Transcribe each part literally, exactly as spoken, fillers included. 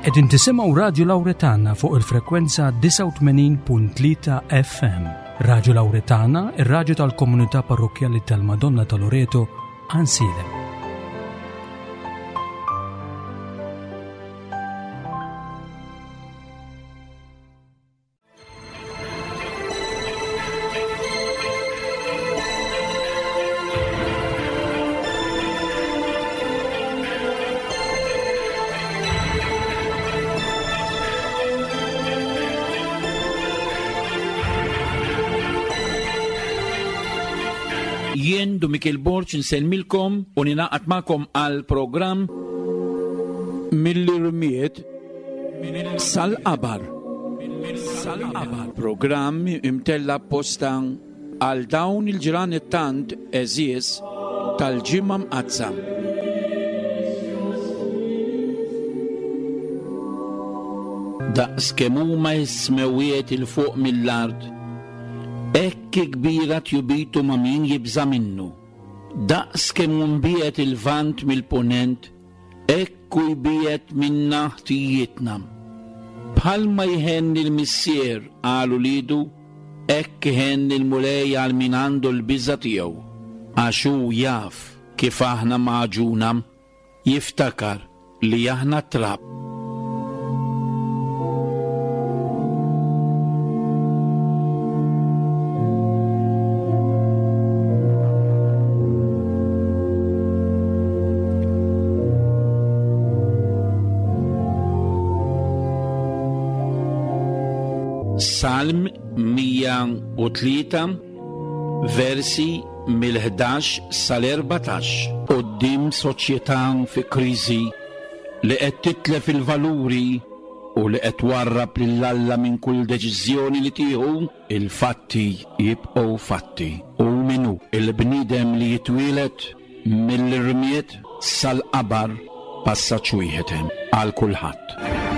Qegħdin tisimgħu Radju Lawretana fuq il-frekwenza tisa' u tmenin punt tlieta F M. Radju Lawretana, ir-radju tal-Komunità Parrokjali tal-Madonna ta' Loreto, Ansilem. Jien Dumikil Borċ nsellmilkom u ninaqat magħkom għal programm mill-irmiet sal-qabar. Sal-qabar. Programm imtella posta għal dawn il-ġran tant eżies tal-ġimma mqazza. Daqs kemm huma s-smewiet il fuq mill-ard, ekk kbira tjubitu ma' min jibża minnu. Daqs kemm unbiet il-vant mill-ponent, ekku jbiet minna ħtijietna. Bħalma jħen il-missier għalu lidu, ekk jħen il-mulej għal min għandu l-bizza tiegħu. Għaxu jaf kif aħna maġuna, jiftakar li aħna trab. Salm mija u tlieta, versi mill-ħdax sal-erbatax. Qudiem soċjetà fi kriżi li qed titlef il-valuri u li qed warrab lill-Alla minn kull deċiżjoni li tieħu, il-fatti jibqgħu fatti. U minnu il-bniedem li jitwielet mill-irmiet sal-qabar passaġġ wieħed għal kulħadd.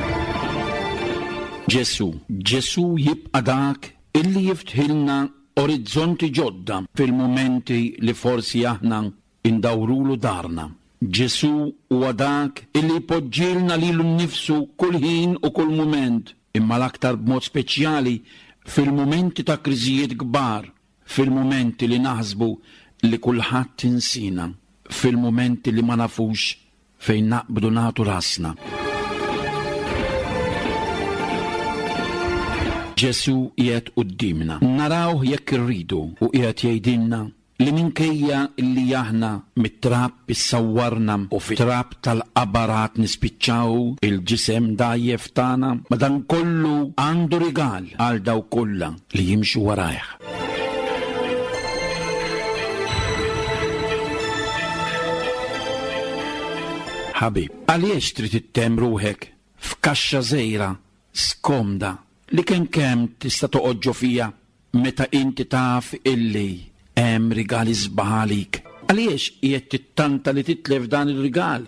Ġesu, Ġesu jibqa' dak illi jiftħilna orizzonti ġodda fil-momenti li forsi aħna indawrulu darna. Ġesu huwa dak illi jpoġġilna lilu nnifsu kull ħin u kull mument, imma l-aktar b'mod speċjali fil-momenti ta' kriżijiet kbar, fil-momenti li naħsbu li kulħadd insina, fil-momenti li ma nafux fejn naqbdu nagħtu rasna. Ġesu qiegħed qudiemna. Narawh jekk irridu u qiegħed jgħidilna li minkejja li aħna mit-trab issawwarna u fit-trab tal-qabarat nispiċċaw il-ġisem dajjef tagħna, madankollu għandu rigal għal daw kollha li jimxu warajh. Ħabib, għaliex trid ittemm ruħek f'kaxxa żgħira skomda li kemm kemm tista' toqgħod fija meta inti taf illi hemm rigali żbagħalik. Għaliex qiegħed tittanta li titlef dan ir-rigal?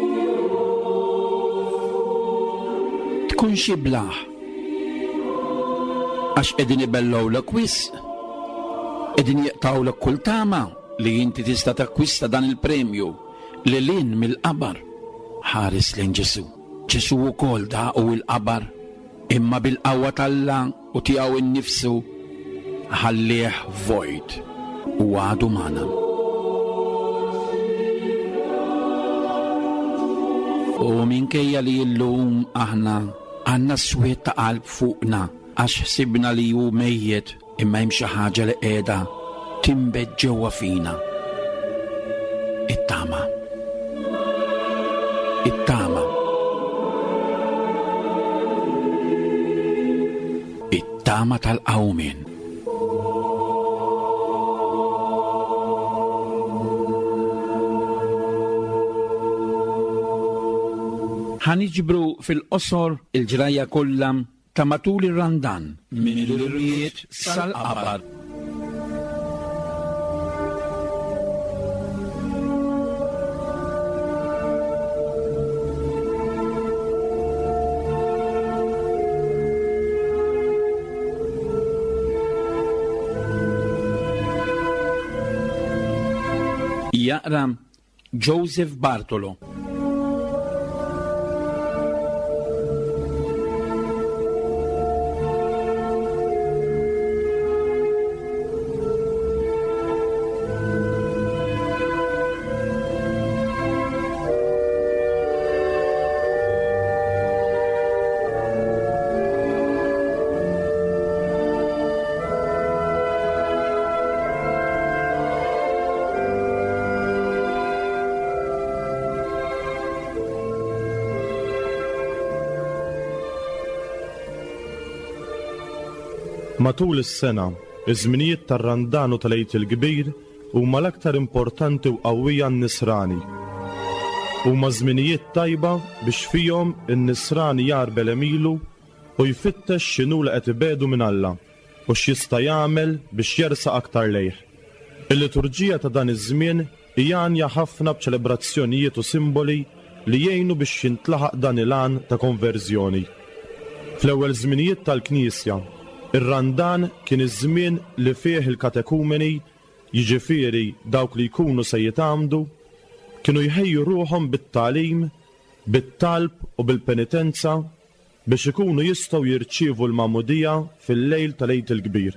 Tkun xi blaħ għax qegħdin ibellgħulek wisq, qegħdin jeqtgħulek kull tama li inti tista' takkwista dan il-premju li lin mill-qabar. Ħares lejn Ġesu. Ġesu wkoll daqu il-qabar, imma bil-qawwa tal-Alla u tiegħu innifsu ħallih vojt u għadu magħna. U minkejja li llum aħna għandna swiet ta' qalb fuqna għax ħsibna li hu mejjed, imma hemm xi ħaġa li qiegħda timbed ġewwa fina. It-tama. It-tama. It-tama tal-qawmien. Ħaniġbru fil-qosor il-ġrajja kollha ta' matul ir-Randan minn l-irmiet sal-qabar. Jaqra Joseph Bartolo. Matul is-sena, iż-żminijiet tar-Randan u tal-Għid il-Kbir huma l-aktar importanti u qawwija n-nisrani. Huma żminijiet tajba biex fihom in-nisrani jarbel emilu u jfittex x'inhu li qed ibedu minn Alla u x'jista' jagħmel biex jersaq aktar lejh. Il-liturġija ta' dan iż-żmien hija għanja ħafna b'ċelebrazzjonijiet u simboli li jgħinu biex jintlaħaq dan il-għan ta' konverżjoni. Fl-ewwel żminijiet tal-Knisja, ir-Randan kien iż-żmien li fih il-katekumeni, jiġifieri dawk li jkunu se jitgħamdu, kienu jħejju ruħhom bit-tagħlim, bit-talb u bil-penitenza biex ikunu jistgħu jirċievu l-magħmudija fil-lejl tal-Għid il-Kbir.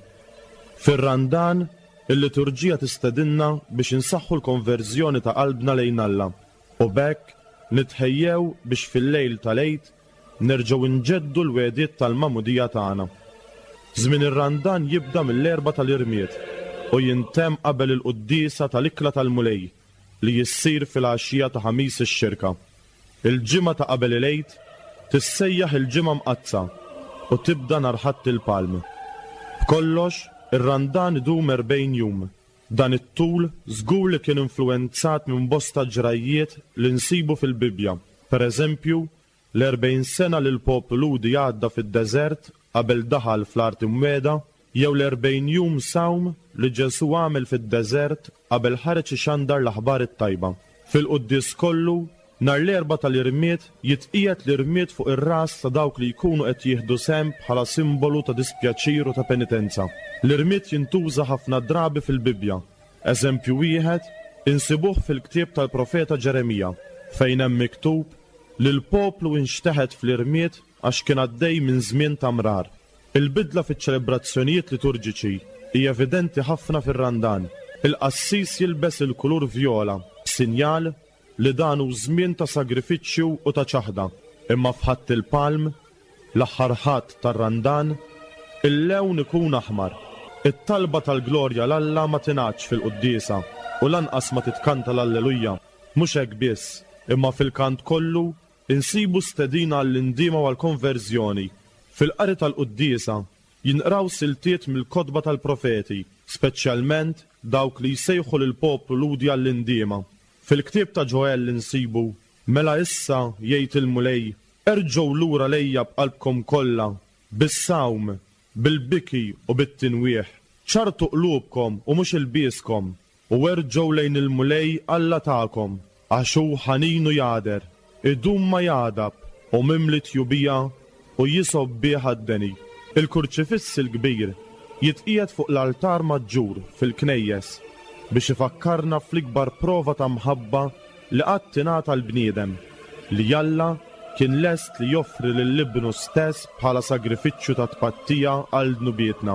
Fir-Randan, il-liturġija tistedinna biex insaħħu l-konverżjoni ta' qalbna lejn Alla u bekk nitħejjew biex fil-lejl tal-Għid nerġgħu nġeddu l-wegħdiet tal-magħmudija tagħna. Żmien ir-Randan jibda mill-erba' tal-Irmiet u jintemm qabel il-quddiesa tal-ikla tal-mulej li jissir fil-għaxija ta' ħamis ix-xirka. Il-ġimgħa ta' qabel il-Għid tissejjaħ il-ġimgħa mqazza u tibda nhar Ħadd il-Palm. B'kollox, ir-Randan idum erbgħin jum. Dan it-tul żgur li kien influenzat minn bosta ġrajiet li nsibu fil-Bibja. Pereżempju, l-erbgħin sena li l-poplu Ludi għadda fid-deżert qabel daħal fl-Art Imwiegħda, jew l-erbgħin jum sawm li Ġesu għamel fid-deżert qabel ħareġ ixandar l-aħbar it-tajba. Fil-quddies kollu, nhar l-erba' tal-Irmiet jitqiegħed l-irmiet fuq ir-ras ta' dawk li jkunu qed jieħdu sehem bħala simbolu ta' dispjaċir u ta' penitenza. L-irmiet jintuża ħafna drabi fil-Bibja. Eżempju wieħed insibuh fil-ktieb tal-profeta Ġeremija fejn hemm miktub li l-poplu inxteħed fl-irmiet għax kien għaddej minn żmien ta' mrar. Il-bidla fiċ-ċelebrazzjonijiet liturġiċi hija evidenti ħafna fir-Randan. Il-qassis jilbes il-kulur vjola, sinjal li dan hu żmien ta' sagrifiċċju u ta' ċaħda. Imma f'Ħadd il-Palm, l-aħħar ħadd tar-Randan, il-lewn ikun aħmar. It-talba tal-glorja l-Alla ma tingħadx fil-quddiesa u lanqas ma titkanta l-Alleluja. Mhux hekk biss, imma fil-kant kollu insibu stedina għall-indiema u għall-konverżjoni. Fil-qari tal-quddiesa jinqraw siltiet mill-kotba tal-profeti, speċjalment dawk li jsejħu lill-poplu Ludi għall-indiema. Fil-ktieb ta' Ġoel insibu, mela issa jgħid il-mulej, erġgħu lura lejja b'qalbkom kollha, bis-sawm, bil-biki u bit-tinwieħ. ċartu qlubkom u mhux ilbieskom, u erġgħu lejn il-mulej Alla tagħkom, għax hu ħaninu jader, idum ma jadab u mimli tjubija u jisob bih għad-deni. Il-kurċifiss il-kbir jitqiegħed fuq l-altar maġġur fil-knejjes biex ifakkarna fl-ikbar prova ta' mħabba li qatt tingħata l-bniedem li Alla kien lest li joffri lill-ibnu stess bħala sagrifiċċju ta' tpattija għal dnubietna.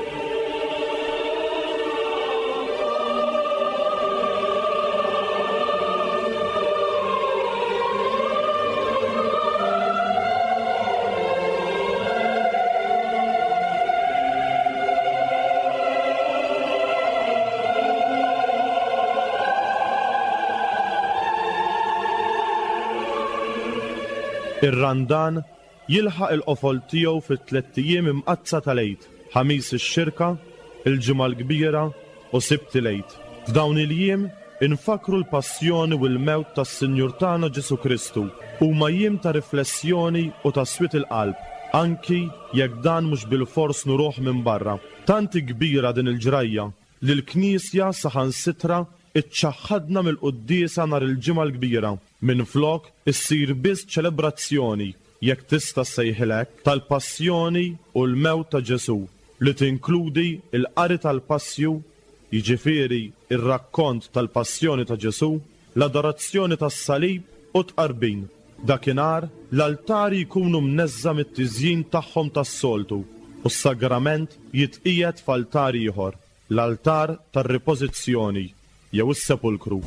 Ir-Randan jilħaq il-qofol tiegħu fit-tliet ijiem imqazza tal-Għid, ħamis ix-xirka, il-ġimgħa l-kbira u sibt il-Għid. F'dawn il-jiem infakru l-passjoni u l-mewt tas-Sinjur tagħna Ġesu Kristu huma jiem ta' riflessjoni u ta' swit il-qalb, anki jekk dan mhux bil-fors nuruh minn barra. Tanti kbira din il-ġrajja li l-Knisja saħansitra iċċaħħadna mill-quddiesa nhar il-ġimgħa l-kbira. Minflok issir biss ċelebrazzjoni jekk tista' ssejħilek tal-passjoni u l-mewt ta' Ġesu li tinkludi l-qari tal-passju, jiġifieri ir-rakkont tal-passjoni ta' Ġesu, l-adorazzjoni tas-salib u tqarbin. Dakinhar l-altari jkunu mneżża mit-tiżjin tagħhom tas-soltu u s-sagrament jitqiegħed f'altar ieħor, l-altar tar-ripożizzjoni jew is-sepulkru.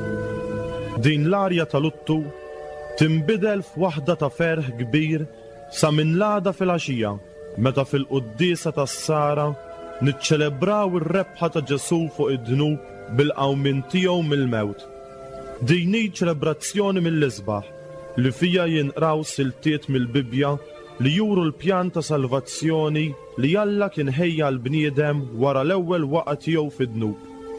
Din l-arja tal-luttu timbidel f'waħda ta' ferħ kbir sa minn l-għada fil-għaxija, meta fil-qudiesa tas-sara niċċelebraw ir-rebħa ta' Ġesu fuq id-dnub bil-qawmin tiegħu mill-mewt. Din hi ċelebrazzjoni mill-isbaħ li fija jinqraw siltiet mill-Bibja li juru l-pjan ta' salvazzjoni li Alla kien ħejja l-bniedem wara l-ewwel waqa' tiegħu fid-dnub.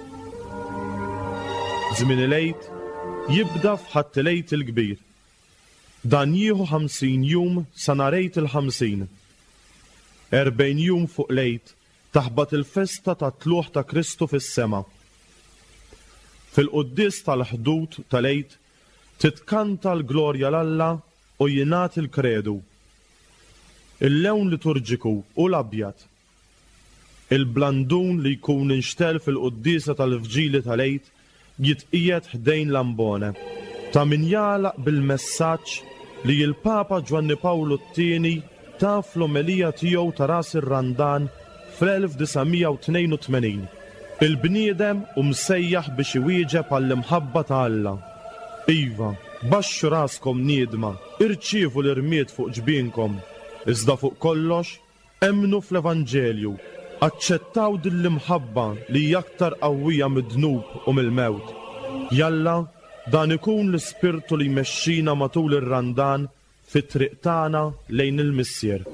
Żmien il-għid jibda f'ħadd il-għid il-kbir. Dan jieħu ħamsin jum sa nhar għid il-ħamsin. Erbejn jum fuq l-għid taħbad il-festa ta' tluħ ta' Kristu fis-sema. Fil-qudies tal-ħdud tal-għid titkanta l-glorja l-Alla u jingħati l-kredu. Il-lewn liturġiku u l-abjad. Il-blandun li jkun inxtel fil-qudiesa tal-fġili tal-għid jitqiegħed ħdejn l-ambone ta' min jagħlaq bil-messaġġ li l-Papa Ġwanni Pawlu t-tieni ta' fl-omelija tiegħu ta' ras ir-Randan fl-elf disgħamija u tnejn u tmenin. Il-bniedem u msejjaħ biex iwieġeb għall-imħabba ta' Alla. Iva, baxxu raskom niedma, irċievu l-irmiet fuq ġbienkom, iżda fuq kollox, emnu fl-Evanġelju, aċċettaw din l-imħabba li hija aktar qawwija mid-dnub u mill-mewt. Jalla, dan ikun l-ispirtu li jmexxina matul ir-Randan fit-triq tagħna lejn il-missier.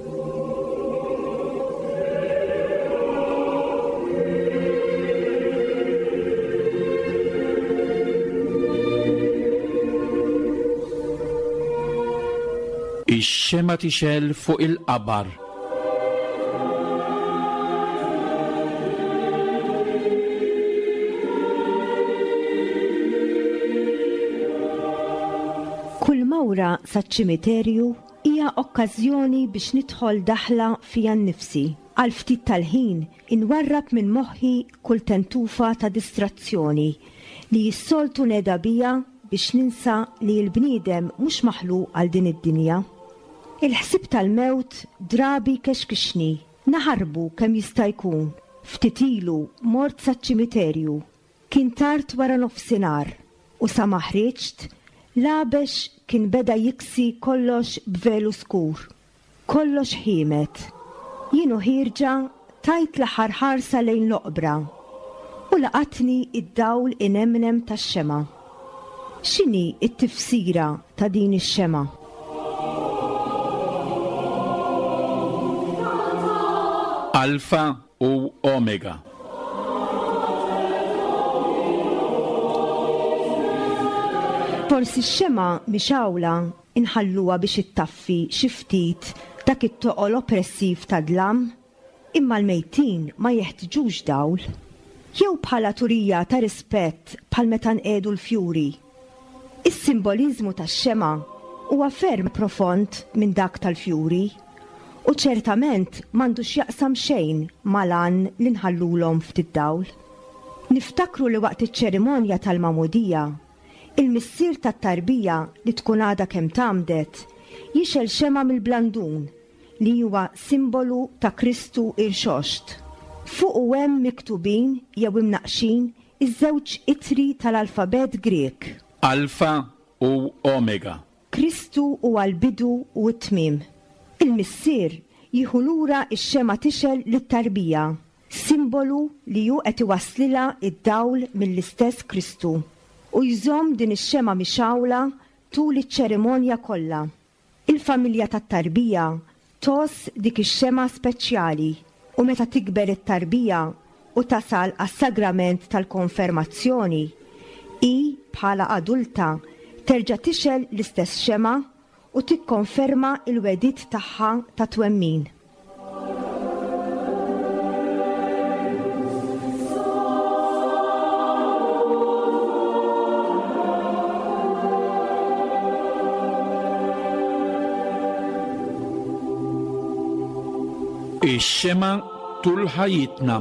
Ix-xema tixel fuq il-qabar. Kull mawra saċ-ċimiterju hija okkażjoni biex nidħol daħla fija nnifsi. Għal ftit tal-ħin inwarrab minn moħħi kull tentufa ta' distrazzjoni li jissoltu neda bija biex ninsa li l-bniedem mhux maħluq għal din id-dinja. Il-ħsib tal-mewt drabi kexkixni, naħarbu kemm jista' jkun. Ftit ilu mort saċ-ċimiterju, kien tard wara nofsinhar u sa ma ħriġt labex kien beda jiksi kollox b'velu skur. Kollox ħiemet. Jienu ħirġa tajt l-aħħar ħarsa lejn l-oqbra u laqatni id-dawl inemnem tax-xema. X'inhi t-tifsira ta' din ix-xema? Alfa u Omega. Forsi x-xema mixawla inħalluha biex ittaffi xi ftit dak it-toqol oppressiv ta' dlam, imma l-mejtin ma jeħtiġux dawl. Jew bħala turija ta' rispett bħal meta nqedu l-fjuri. Is-simboliżmu tax-xema huwa ferm profond minn dak tal-fjuri u ċertament m'għandux jaqsam xejn mal-għan li nħallulhom ftit dawl. Niftakru li waqt iċ-ċerimonja tal-Magħmudija il-missier tat-tarbija li tkun għadha kemm tgħamdet jixel xema mill-blandun li huwa simbolu ta' Kristu irxoxt. Fuq hemm miktubin jew imnaqxin iż-żewġ itri tal-alfabet Grek. Alfa u Omega. Kristu huwa l-bidu u t-tmiem. Il-missier jieħu lura x-xema tixel lit-tarbija, simbolu li hu qed iwasslilha id-dawl mill-istess Kristu. U jżomm din ix-xema mixawla tul iċ-ċerimonja kollha. Il-familja tat-tarbija tos dik ix-xema speċjali u meta tikber it-tarbija u tasal għas-sagrament tal-konfermazzjoni, hi bħala adulta terġa' tixel l-istess xema u tikkonferma il-wedid tagħha ta' twemmin. Ix-xema tul ħajjitna.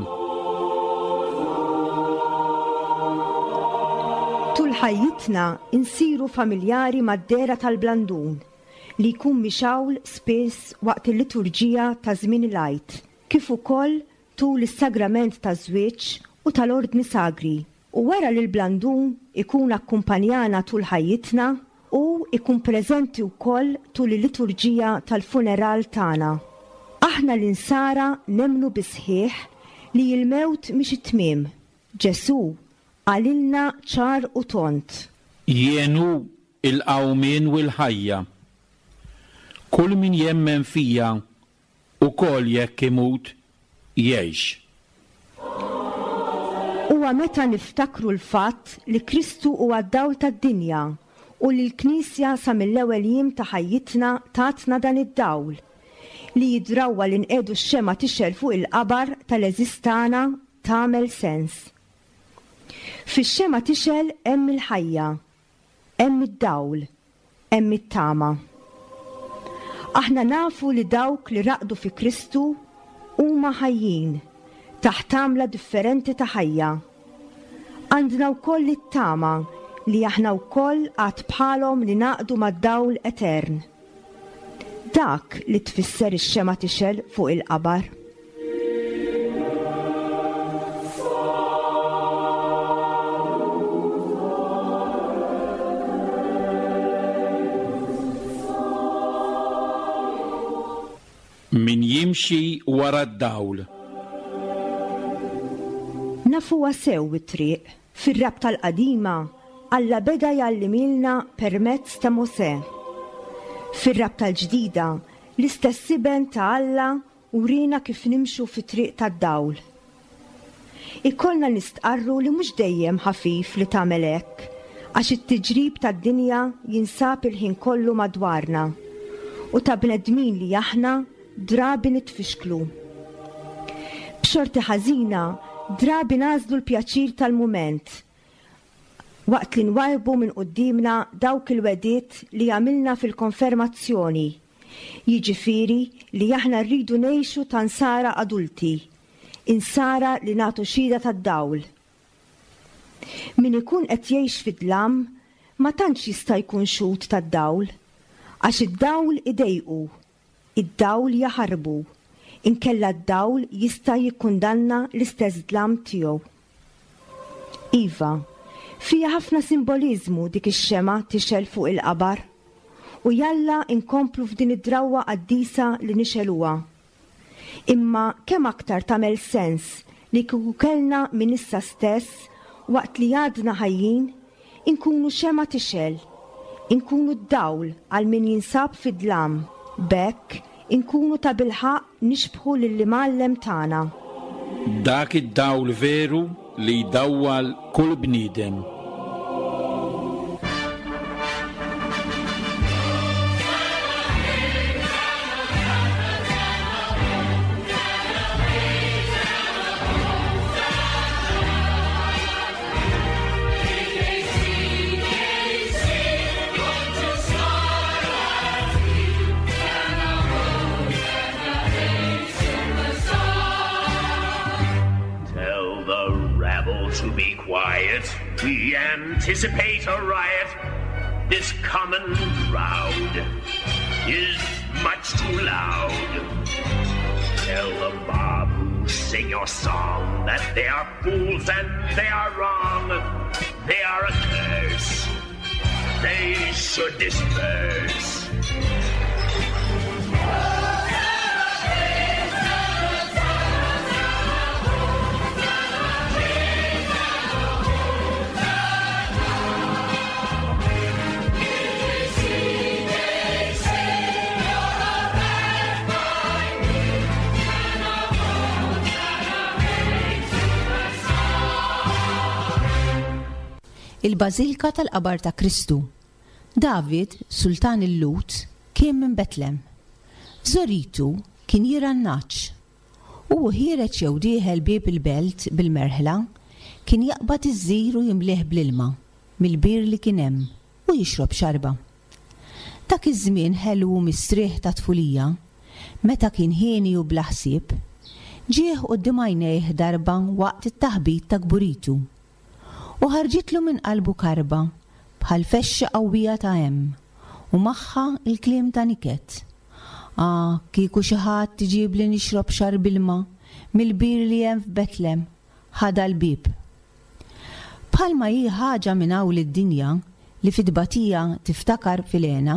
Tul ħajjitna insiru familjari mad-dera tal-blandun li jkun mixawl spiss waqt il-liturġija ta' żmien il-għid, kif ukoll tul is-sagrament ta' żwieġ u tal-ordni sagri. U wara li l-blandun ikun akkumpanjana tul ħajjitna u ikun preżenti wkoll tul il-liturġija tal-funeral tagħna. Aħna l-insara nemnu bisħieħ li l-mewt mhix it-tmiem. Ġesu għalilna ċar u tont. Jienu il-qawmien u l-ħajja. Kull min jemmen fija ukoll jekk imut jgħix. Huwa meta niftakru l-fatt li Kristu huwa d-dawl tad-dinja u li l-Knisja sa mill-ewwel jiem ta' ħajjitna tatna dan id-dawl li jidrawwa li nqedu x-xema tixel fuq il-qabar tal-eżistana tagħmel sens. Fix-xema tixel hemm il-ħajja, hemm id-dawl, hemm it-tama. Aħna nafu li dawk li raqdu fi Kristu huma ħajjin taħt tagħmla differenti ta' ħajja. Għandna wkoll it-tama li aħna wkoll għad bħalhom li naqdu mad-dawl etern. Dak li tfisser ix-xema tixel fuq il-qabar. Min jimxi wara d-dawl. Nafuha sew it-triq fir-rab tal-qadima Alla beda jallimilna permezz ta' Mosè. Fir-rab tal-ġdida l-istess siben ta' Alla urina kif nimxu fit-triq tad-dawl. Ikollna nistqarru li mhux dejjem ħafif li tagħmel hekk għax it-tiġrib tad-dinja jinsab il-ħin kollu madwarna u ta' bnedmin li aħna drabi nitfixklu. B'xorti ħażina drabi nażlu l-pjaċir tal-mument waqt li nwajbu minn qudiemna dawk il-wediet li għamilna fil-konfermazzjoni. Jiġifieri li aħna rridu ngħixu ta' nsara adulti, insara li nagħtu xhieda tad-dawl. Min ikun qed jgħix fid-dlam ma tantx jista' jkun xhud tad-dawl għax id-dawl idejqu, id-dawl jaħarbu, inkella d-dawl jista' jikkundanna l-istess dlam tiegħu. Iva, fija ħafna simboliżmu dik ix-xema tixel fuq il-qabar u jalla inkomplu f'din id-drawwa qaddisa li nixeluha. Imma kemm aktar tagħmel sens li kieku kellna minn issa stess waqt li għadna ħajjin inkunu xema tixel, inkunu d-dawl għal min jinsab fid-dlam, bekk inkunu ta' bilħaq nixbħu lill-imgħallem tagħna. Dak id-dawl veru li jdawwal kull bniedem. To be quiet, we anticipate a riot. This common crowd is much too loud. Tell the mob who sing your song that they are fools and they are wrong. They are a curse. They should disperse. Il-Bażilika tal-qabar ta' Kristu. David, sultan il-Lut, kien minn Betlem. Żoritu kien jirannaċ. U ħireġ jew dieħel bieb il-belt bil-merħla kien jaqbad iż-żir u jimlih bl-ilma mill-bir li kien hemm u jixrob xarba. Dak iż-żmien ħelu mistrieħ ta' tfulija, meta kien ħieni u bla ħsieb, ġieħ quddiem għajnejh darba waqt it-taħbit ta' gburitu. U ħarġitlu minn qalbu karba bħal fexxa qawwija ta' hemm u magħha l-kliem ta' niket. Ah, kieku xi ħadd tiġib li nixrob xarb ilma mill-bir li hemm f'Betlem, ħada l-bib. Bħalma hi ħaġa minn hawn id-dinja li fid-batija tiftakar fil-għena,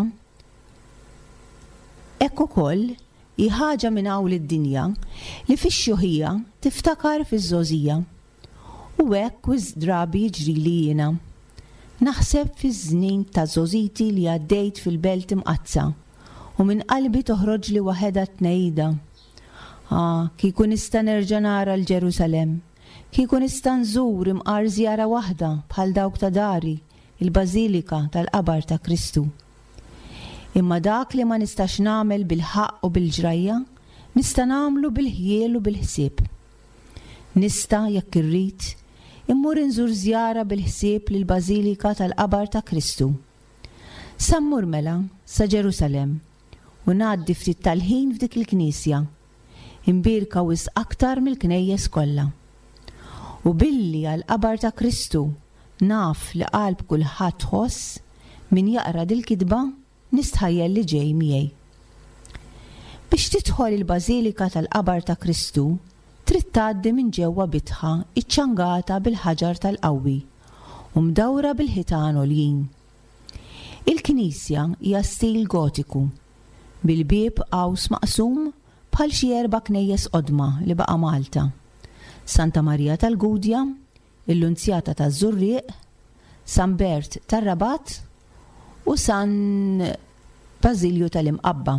hekk ukoll hi ħaġa minn hawn id-dinja li fix-xuħija tiftakar fiż-żogħżija. U hekk wiż drabi jiġrili jiena. Naħseb fiż-żnien ta' żożiti li għaddejt fil-belt imqazza u minn qalbi toħroġ li waħedha tnejda. Ah, kieku nista' nerġa' nara l-Ġerusalemm, kieku nista' nżur imqar żjara waħda bħal dawk ta' dari, il-Bażilika tal-qabar ta' Kristu. Imma dak li ma nistax nagħmel bil-ħaqq u bil-ġrajja, nista' nagħmlu bil-ħjiel u bil-ħsieb. Nista' jekk irrid immur inżur żjara bil-ħsieb lill-Bażilika tal-qabar ta' Kristu. Sa mmur mela sa Ġerusalemm u ngħaddi ftit tal-ħin f'dik il-Knisja, imbirka wisq aktar mill-knejjes kollha. U billi għall-qabar ta' Kristu naf li qalb kulħadd ħoss min jaqra dil-kitba nistħajjel li ġej miegħi. Biex tidħol il-Bażilika tal-qabar ta' Kristu, trid tgħaddi minn ġewwa bitħa iċċangata bil-ħaġar tal-qawwi u mdawra bil-ħitan għoljin. Il-Knisja hija stil gotiku, bil-bieb qaws maqsum bħal xi erba' knejjes qodma li baqa' Malta. Santa Marija tal-Gudja, il-Lunzjata taż-Żurrieq, San Bert tar-Rabat u San Bażilju tal-Imqabba.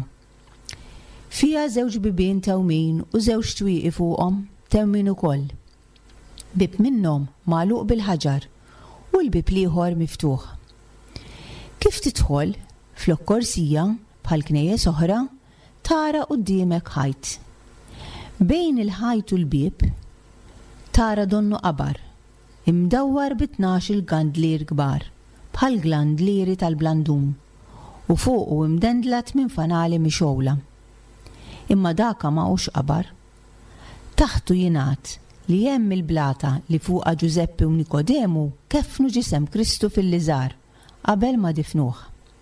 Fija żewġ bibien tewmin u żewġ twieqi fuqhom tewmin ukoll. Bib minnhom magħluq bil-ħaġar u l-bib ieħor miftuħ. Kif tidħol flok korsija bħal knejjes oħra tara quddiemek ħajt. Bejn il-ħajt u l-bib tara donnu qabar imdawwar bi tnax-il gandlier kbar bħal glandlieri tal-blandum u fuqu imdendlat minn fanali mixowla. Imma daka ma hux qabar. Taħtu jingħad li hemm il-blata li fuqha Ġużeppi u Nikodemu keffnu ġisem Kristu fil-liżar qabel ma difnuh.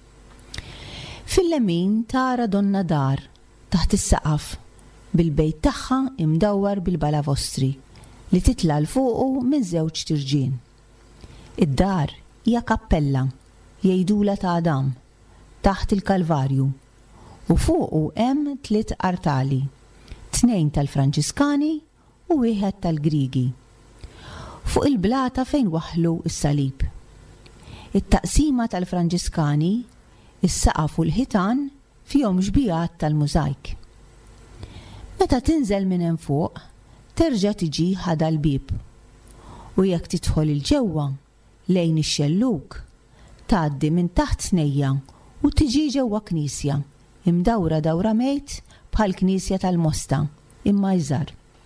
Fil-lemin tara donna dar taħt is-saqaf bil-bejt tagħha imdawwar bil-balavostri li titla' l fuqu minn żewġ tirġien. Id-dar hija kappella jgħidula ta' Adam taħt il-Kalvarju u fuqu hemm tliet artali, tnejn tal-Franċiskani u wieħed tal-Griegi. Fuq il-blata fejn waħlu s-salib. It-taqsima tal-Franċiskani, is-saqaf u l-ħitan fihom xbijat tal-mużajk. Meta tinżel minn hemm fuq, terġa' tiġi ħada l-bib u jekk tidħol il-ġewwa lejn ix-xelluk tgħaddi minn taħt snejja u tiġi ġewwa knisja imdawra dawra mejt bħal knisja tal-Mosta imma iżgħar.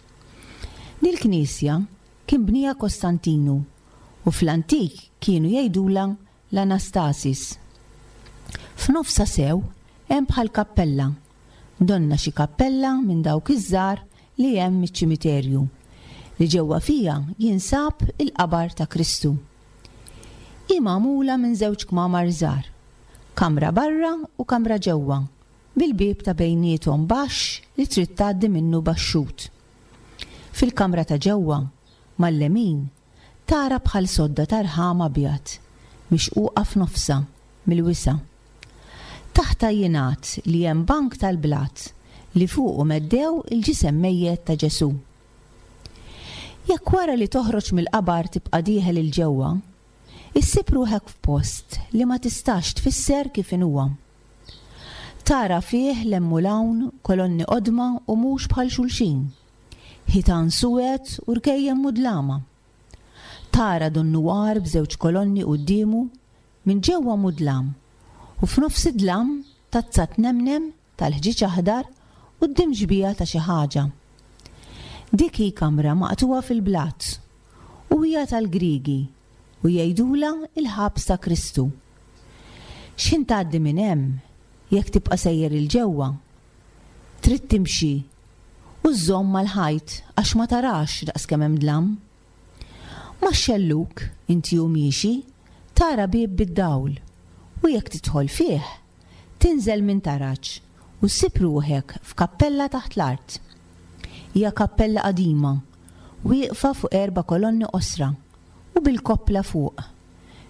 Dil-knisja kien bnija Kostantinu u fl-antik kienu jgħidula l-Anastasis. F'nofsa sew hemm bħal kappella, donna xi kappella minn dawk iż-żgħar li hemm miċ-ċimiterju li ġewwa fija jinsab il-qabar ta' Kristu. Hi magħmula minn żewġ kmamar żgħar, kamra barra u kamra ġewwa, bil-bieb ta' bejniethom baxx li trid tgħaddi minnu baxxut. Fil-kamra ta' ġewwa mal-lemin tara bħal sodda tarħam abjad mixquqa f'nofsa mill-wisa. Taħta jingħad li hemm bank tal-blat li fuqu meddew il-ġisem mejjed ta' Ġesu. Jekk wara li toħroġ mill-qabar tibqa' dieħel il-ġewwa, issib ruħek f'post li ma tistax tfisser kif huwa. Tara fih lemmu lawn, kolonni qodma u mhux bħal xulxin, ħitan suwed u rkejjem mudlama. Tara donnuwar b'żewġ kolonni qudiemu minn ġewwa mudlam u f'nofs id-dlam tazzat nemnem tal-ħġiġ aħdar quddiem ġbija ta' xi ħaġa. Dik hi kamra maqtuwa fil-blat u hija tal-Griegi u jgħidula il-ħabs ta' Kristu. X'in tgħaddi minn hemm jekk tibqa' sejjer il-ġewwa? Trid timxi u żomm mal-ħajt għax ma tarax daqskemm hemm dlam. Ma xelluk inti hu miexi tara bieb bid-dawl u jekk tidħol fih tinżel minn taraġġ u ssib ruħek f'kappella taħt l-art. Hija kappella qadima wieqfa fuq erba' kolonni qosra u bil-koppla fuq.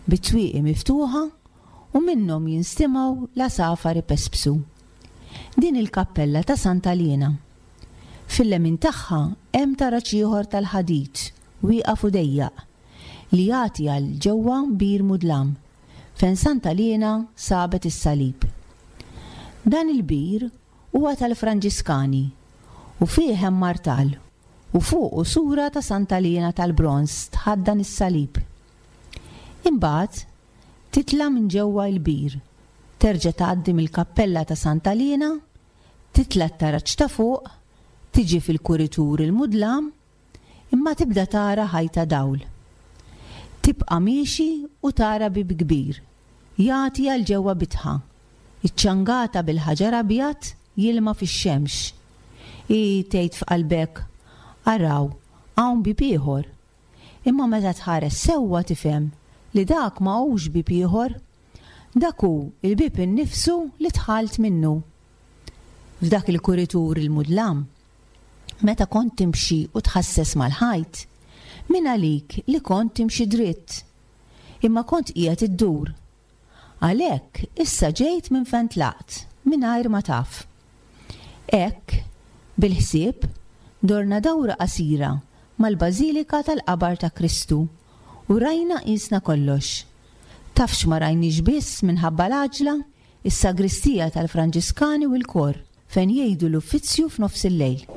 bitwieqi miftuħa u minnhom jinstimaw l-asafar ipespsu. Din il-kappella ta' Sant'Alena. Fil-lemin tagħha hemm taraċ ieħor tal-ħadid wieqaf u dejjaq li jagħti għal ġewwa bir mudlam fejn Sant'Alena sabet is-salib. Dan il-bir huwa tal-Franġiskani u fih hemm martal u fuqu sura ta' Sant'Alena tal-bronz tħaddan is-salib. Imbagħad titla' minn ġewwa l-bir, terġa' tgħaddi mill-kappella ta' Sant'Alena, titla' t-taraċ ta' fuq, tiġi fil-kuritur il-mudlam, imma tibda tara ħajta dawl. Tibqa' miexi u tara bib kbir, jagħti għal ġewwa bitħa, iċċangata bil-ħaġar abjad jilma fix-xemx. I tgħid f'qalbek, araw, hawn bib ieħor. Imma meta tħares sewwa tifhem li dak ma hux bib ieħor, dak hu il-bib innifsu li tħalt minnu. F'dak il-kuritur il-mudlam, meta kont timxi u tħasses mal-ħajt, min għalik li kont timxi dritt, imma kont qiegħed iddur. Għalhekk issa ġejt minn fejn tlaqt, mingħajr ma taf. Hekk, bil-ħsieb, dorna dawra qasira mal-Bażilika tal-Qabar ta' Kristu u rajna qisna kollox. Tafx ma rajniex biss minħabba l-għaġla, is-sagristija tal-Franġiskani u l-kor fejn jgħidu l-uffizzju f'nofs il-lejl.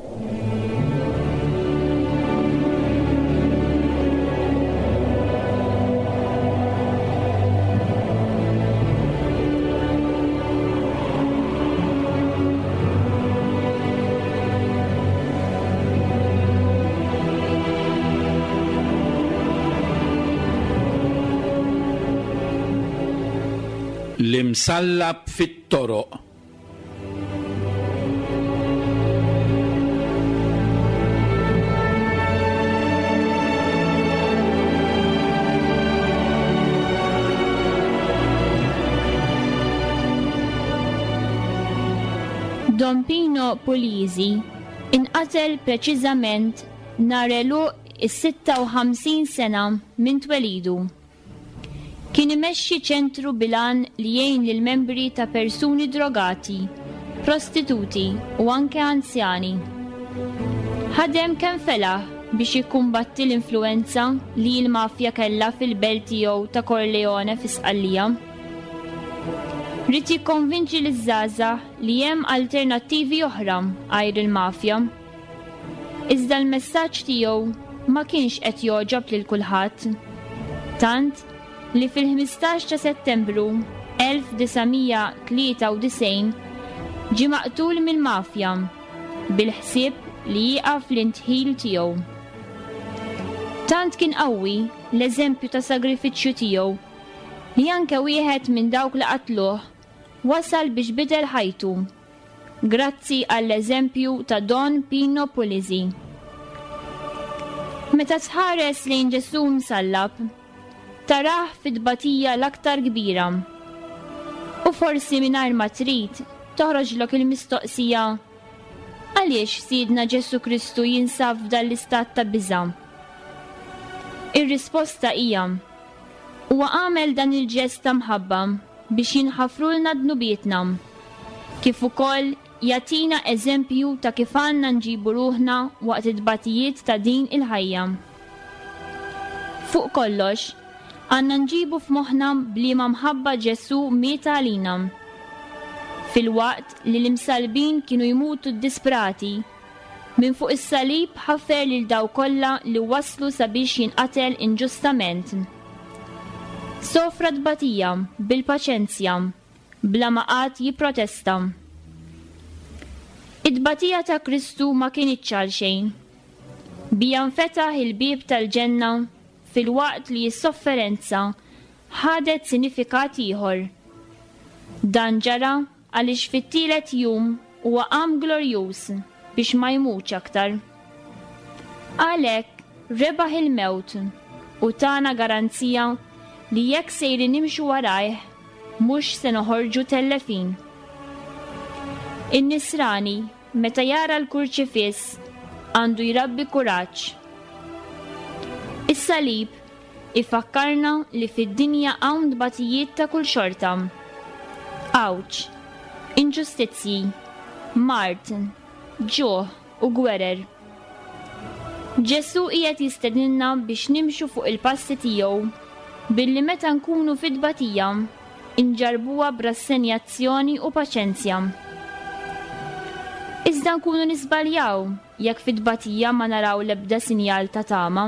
L-imsallab fit-toroq. Don Pino Puglisi inqatel preċiżament nhar Għeluq is-sitta u ħamsin sena minn twelidu. Kien imexxi ċentru bilan li jgħin lil membri ta' persuni drogati, prostituti u anke anzjani. Ħadem kemm felaħ biex jikkumbatti l-influenza li l-mafja kellha fil-belt tiegħu ta' Corleone fi Sqallija. Rid jikkonvinċi liż-żgħażagħ li hemm alternattivi oħra għajr il-mafja. Iżda l-messaġġ tiegħu ma kienx qed jogħġob lil kulħadd. Tant li fil-ħmistax ta' Settembru elf disgħamija tlieta u disgħin ġie maqtul mill-mafja bil-ħsieb li jieqaf l-intħil tiegħu. Tant kien qawwi l-eżempju ta' sagrifiċċju tiegħu li anke wieħed minn dawk li qatluh wasal biex bidel ħajtu grazzi għall-eżempju ta' Don Pino Puglisi. Meta tħares lejn Ġesu msallab, taraħ fid-tbatija l-aktar kbira. U forsi mingħajr ma trid toħroġlok il-mistoqsija għaliex Sidna Ġesu Kristu jinsab f'dan l-istat ta' biża'. Ir-risposta hija huwa għamel dan il-ġest ta' mħabba biex jinħafrulna dnubietna, kif ukoll jagħtina eżempju ta' kif għandna nġibu ruħna waqt id-tbatijiet ta' din il-ħajja. Fuq kollox, għandna nġibu f'moħħna bliema mħabba Ġesu miet għalina. Fil-waqt li l-imsalbin kienu jmutu disprati, minn fuq is-salib ħaffer lil daw kollha li waslu sabiex jinqatel inġustament. Sofra tbatija bil-paċenzja, bla ma qatt jipprotesta. Id-tbatija ta' Kristu ma kienitx għal xejn. Bija nfetaħ il-bieb tal-ġenna fil-waqt li s-sofferenza ħadet sinifikat ieħor. Dan ġara għaliex fit-tielet jum huwa qam glorjuż biex ma jmutx aktar. Għalhekk rebaħ il-mewt u tana garanzija li jekk sejri nimxu warajh mhux se noħorġu tellefin. In-nisrani meta jara l-kurċifiss għandu jrabbi kuraġġ. Is-salib ifakkarna li fid-dinja hawn dbatijiet ta' kull xorta. Għawġ, inġustizzji, mart, ġuħ u gwerer. Ġesu qiegħed jistedinna biex nimxu fuq il-passi tiegħu billi meta nkunu fid-dbatija inġarbuha b'rassenjazzjoni u paċenzja. Iżda nkunu nisbaljaw jekk fid-dbatija ma naraw l-ebda sinjal ta' tama.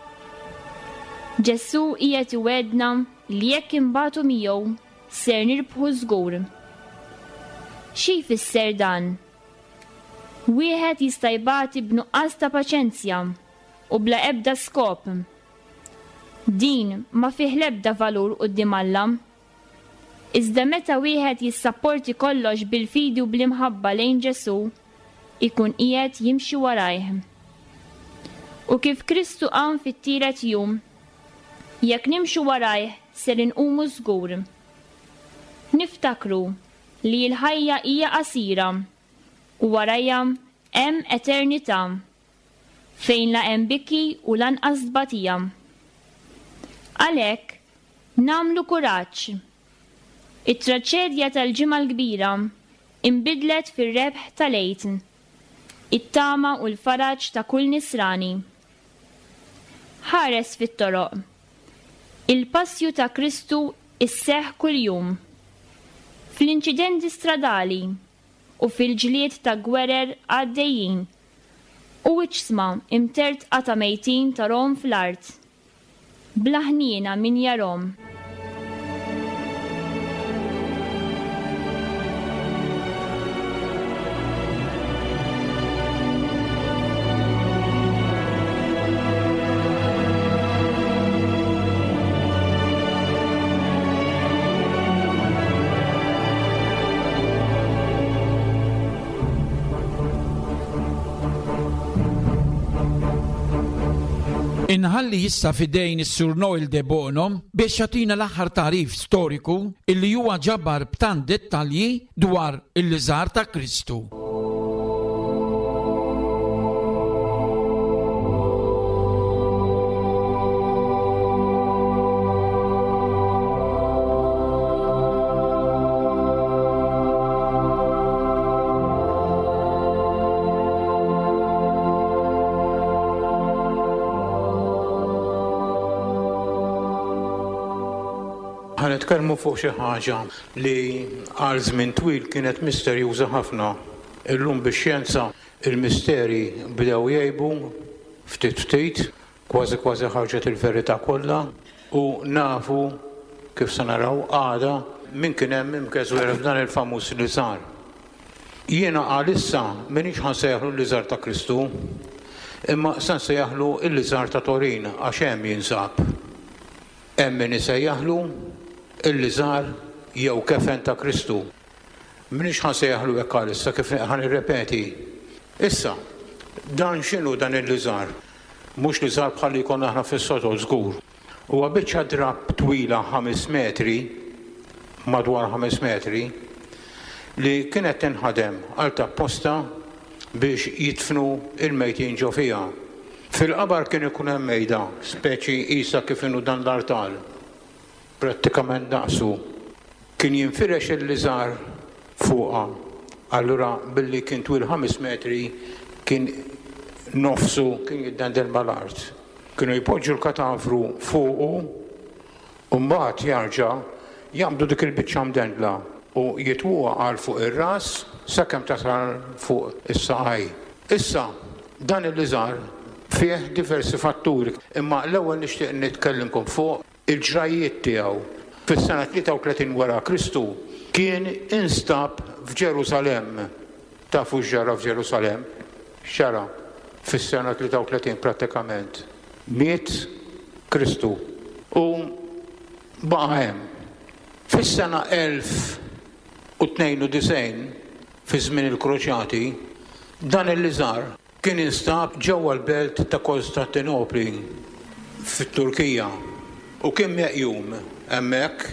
Ġesu qiegħed iwedna li jekk imbagħtu miegħu ser nirbħu żgur. Xi jfisser dan? Wieħed jista' jbagħti b'nuqqas ta' paċenzja u bla ebda skop. Din ma fih l-ebda valur quddiem Alla. Iżda meta wieħed jissapporti kollox bil-fidi u bl-imħabba lejn Ġesu, ikun qiegħed jimxi warajh. U kif Kristu qam fit-tielet jum, jekk nimxu warajh ser inqumu żgur. Niftakru li l-ħajja hija qasira u warajja hemm eternità fejn la hemm biki u lanqas dbatija. Għalhekk nagħmlu kuraġġ. It-traċedja tal-ġimgħa l-kbira inbidlet fir-rebħ tal-għid, it-tama u l-faraġġ ta' kull nisrani. Ħares fit-toroq. Il-passju ta' Kristu isseħħ kuljum. Fl-inċidenti stradali u fil-ġlied ta' gwerer għaddejjin u wiċsma imtert qata' mejtin tarhom fl-art. Blaħniena min jarhom. Inħalli jissa fidejn is-Sur Noel De Bono biex jagħtina l-aħħar tarif storiku illi huwa ġabbar b'tant dettalji dwar il-liżar ta' Kristu. Ħanitkellmu fuq xi ħaġa li għal żmien twil kienet misterjuża ħafna. Illum bix-xjenza il-misteri bdew jgħibu ftit ftit, kważi kważi ħarġet il-verità kollha u nafu kif se naraw għada min kien hemm imkeżwer f'dan il-famuż liżar. Jiena għalissa m'iniex ħansejjaħlu l-liżar ta' Kristu, imma se nsejjaħlu l-liżar ta' Torin għax hemm jinsab. Hemm min isejjaħlu il-liżar jew kefen ta' Kristu. M'iniex ħansejjaħlu hekk għalissa kif ħanirrepeti. Issa, dan x'inhu dan il-liżar? Mhux liżar bħalli jkun aħna fis-sotol żgur. Huwa biċċa drab twila ħames metri, madwar ħames metri, li kienet tinħadem għal tapposta biex jitfnu il-mejtin ġo fiha. Fil-qabar kien ikun hemm mejda, speċi qisha kif inhu dan l-artal. Prattikament daqsu. Kien jinfirex il-liżar fuqha. Allura billi kien twil ħames metri kien nofsu kien jiddendel mal-art. Kienu jpoġġu l-katavru fuqu u mbagħad jarġa' jaqbdu dik il-biċċa mdendla u jitwuha għal fuq ir-ras sakemm tasal fuq is-saqaj. Issa dan il-liżar fih diversi fatturi, imma l-ewwel nixtieq nitkellimkom fuq il-ġrajiet tiegħu. Fis-sena tlieta u tletin wara Kristu kien instab f'Ġerusalemm. Tafu x'ġara f'Ġerusalemm? X'ġara fis-sena tlieta u tletin prattikament. Miet Kristu u baqa' hemm. Fis-sena elf u tnejn u disgħin fi żmien il-Kruċjati dan il-liżar kien instab ġewwa l-belt ta' Kostantinopli fit-Turkija u kien meqjum hemmhekk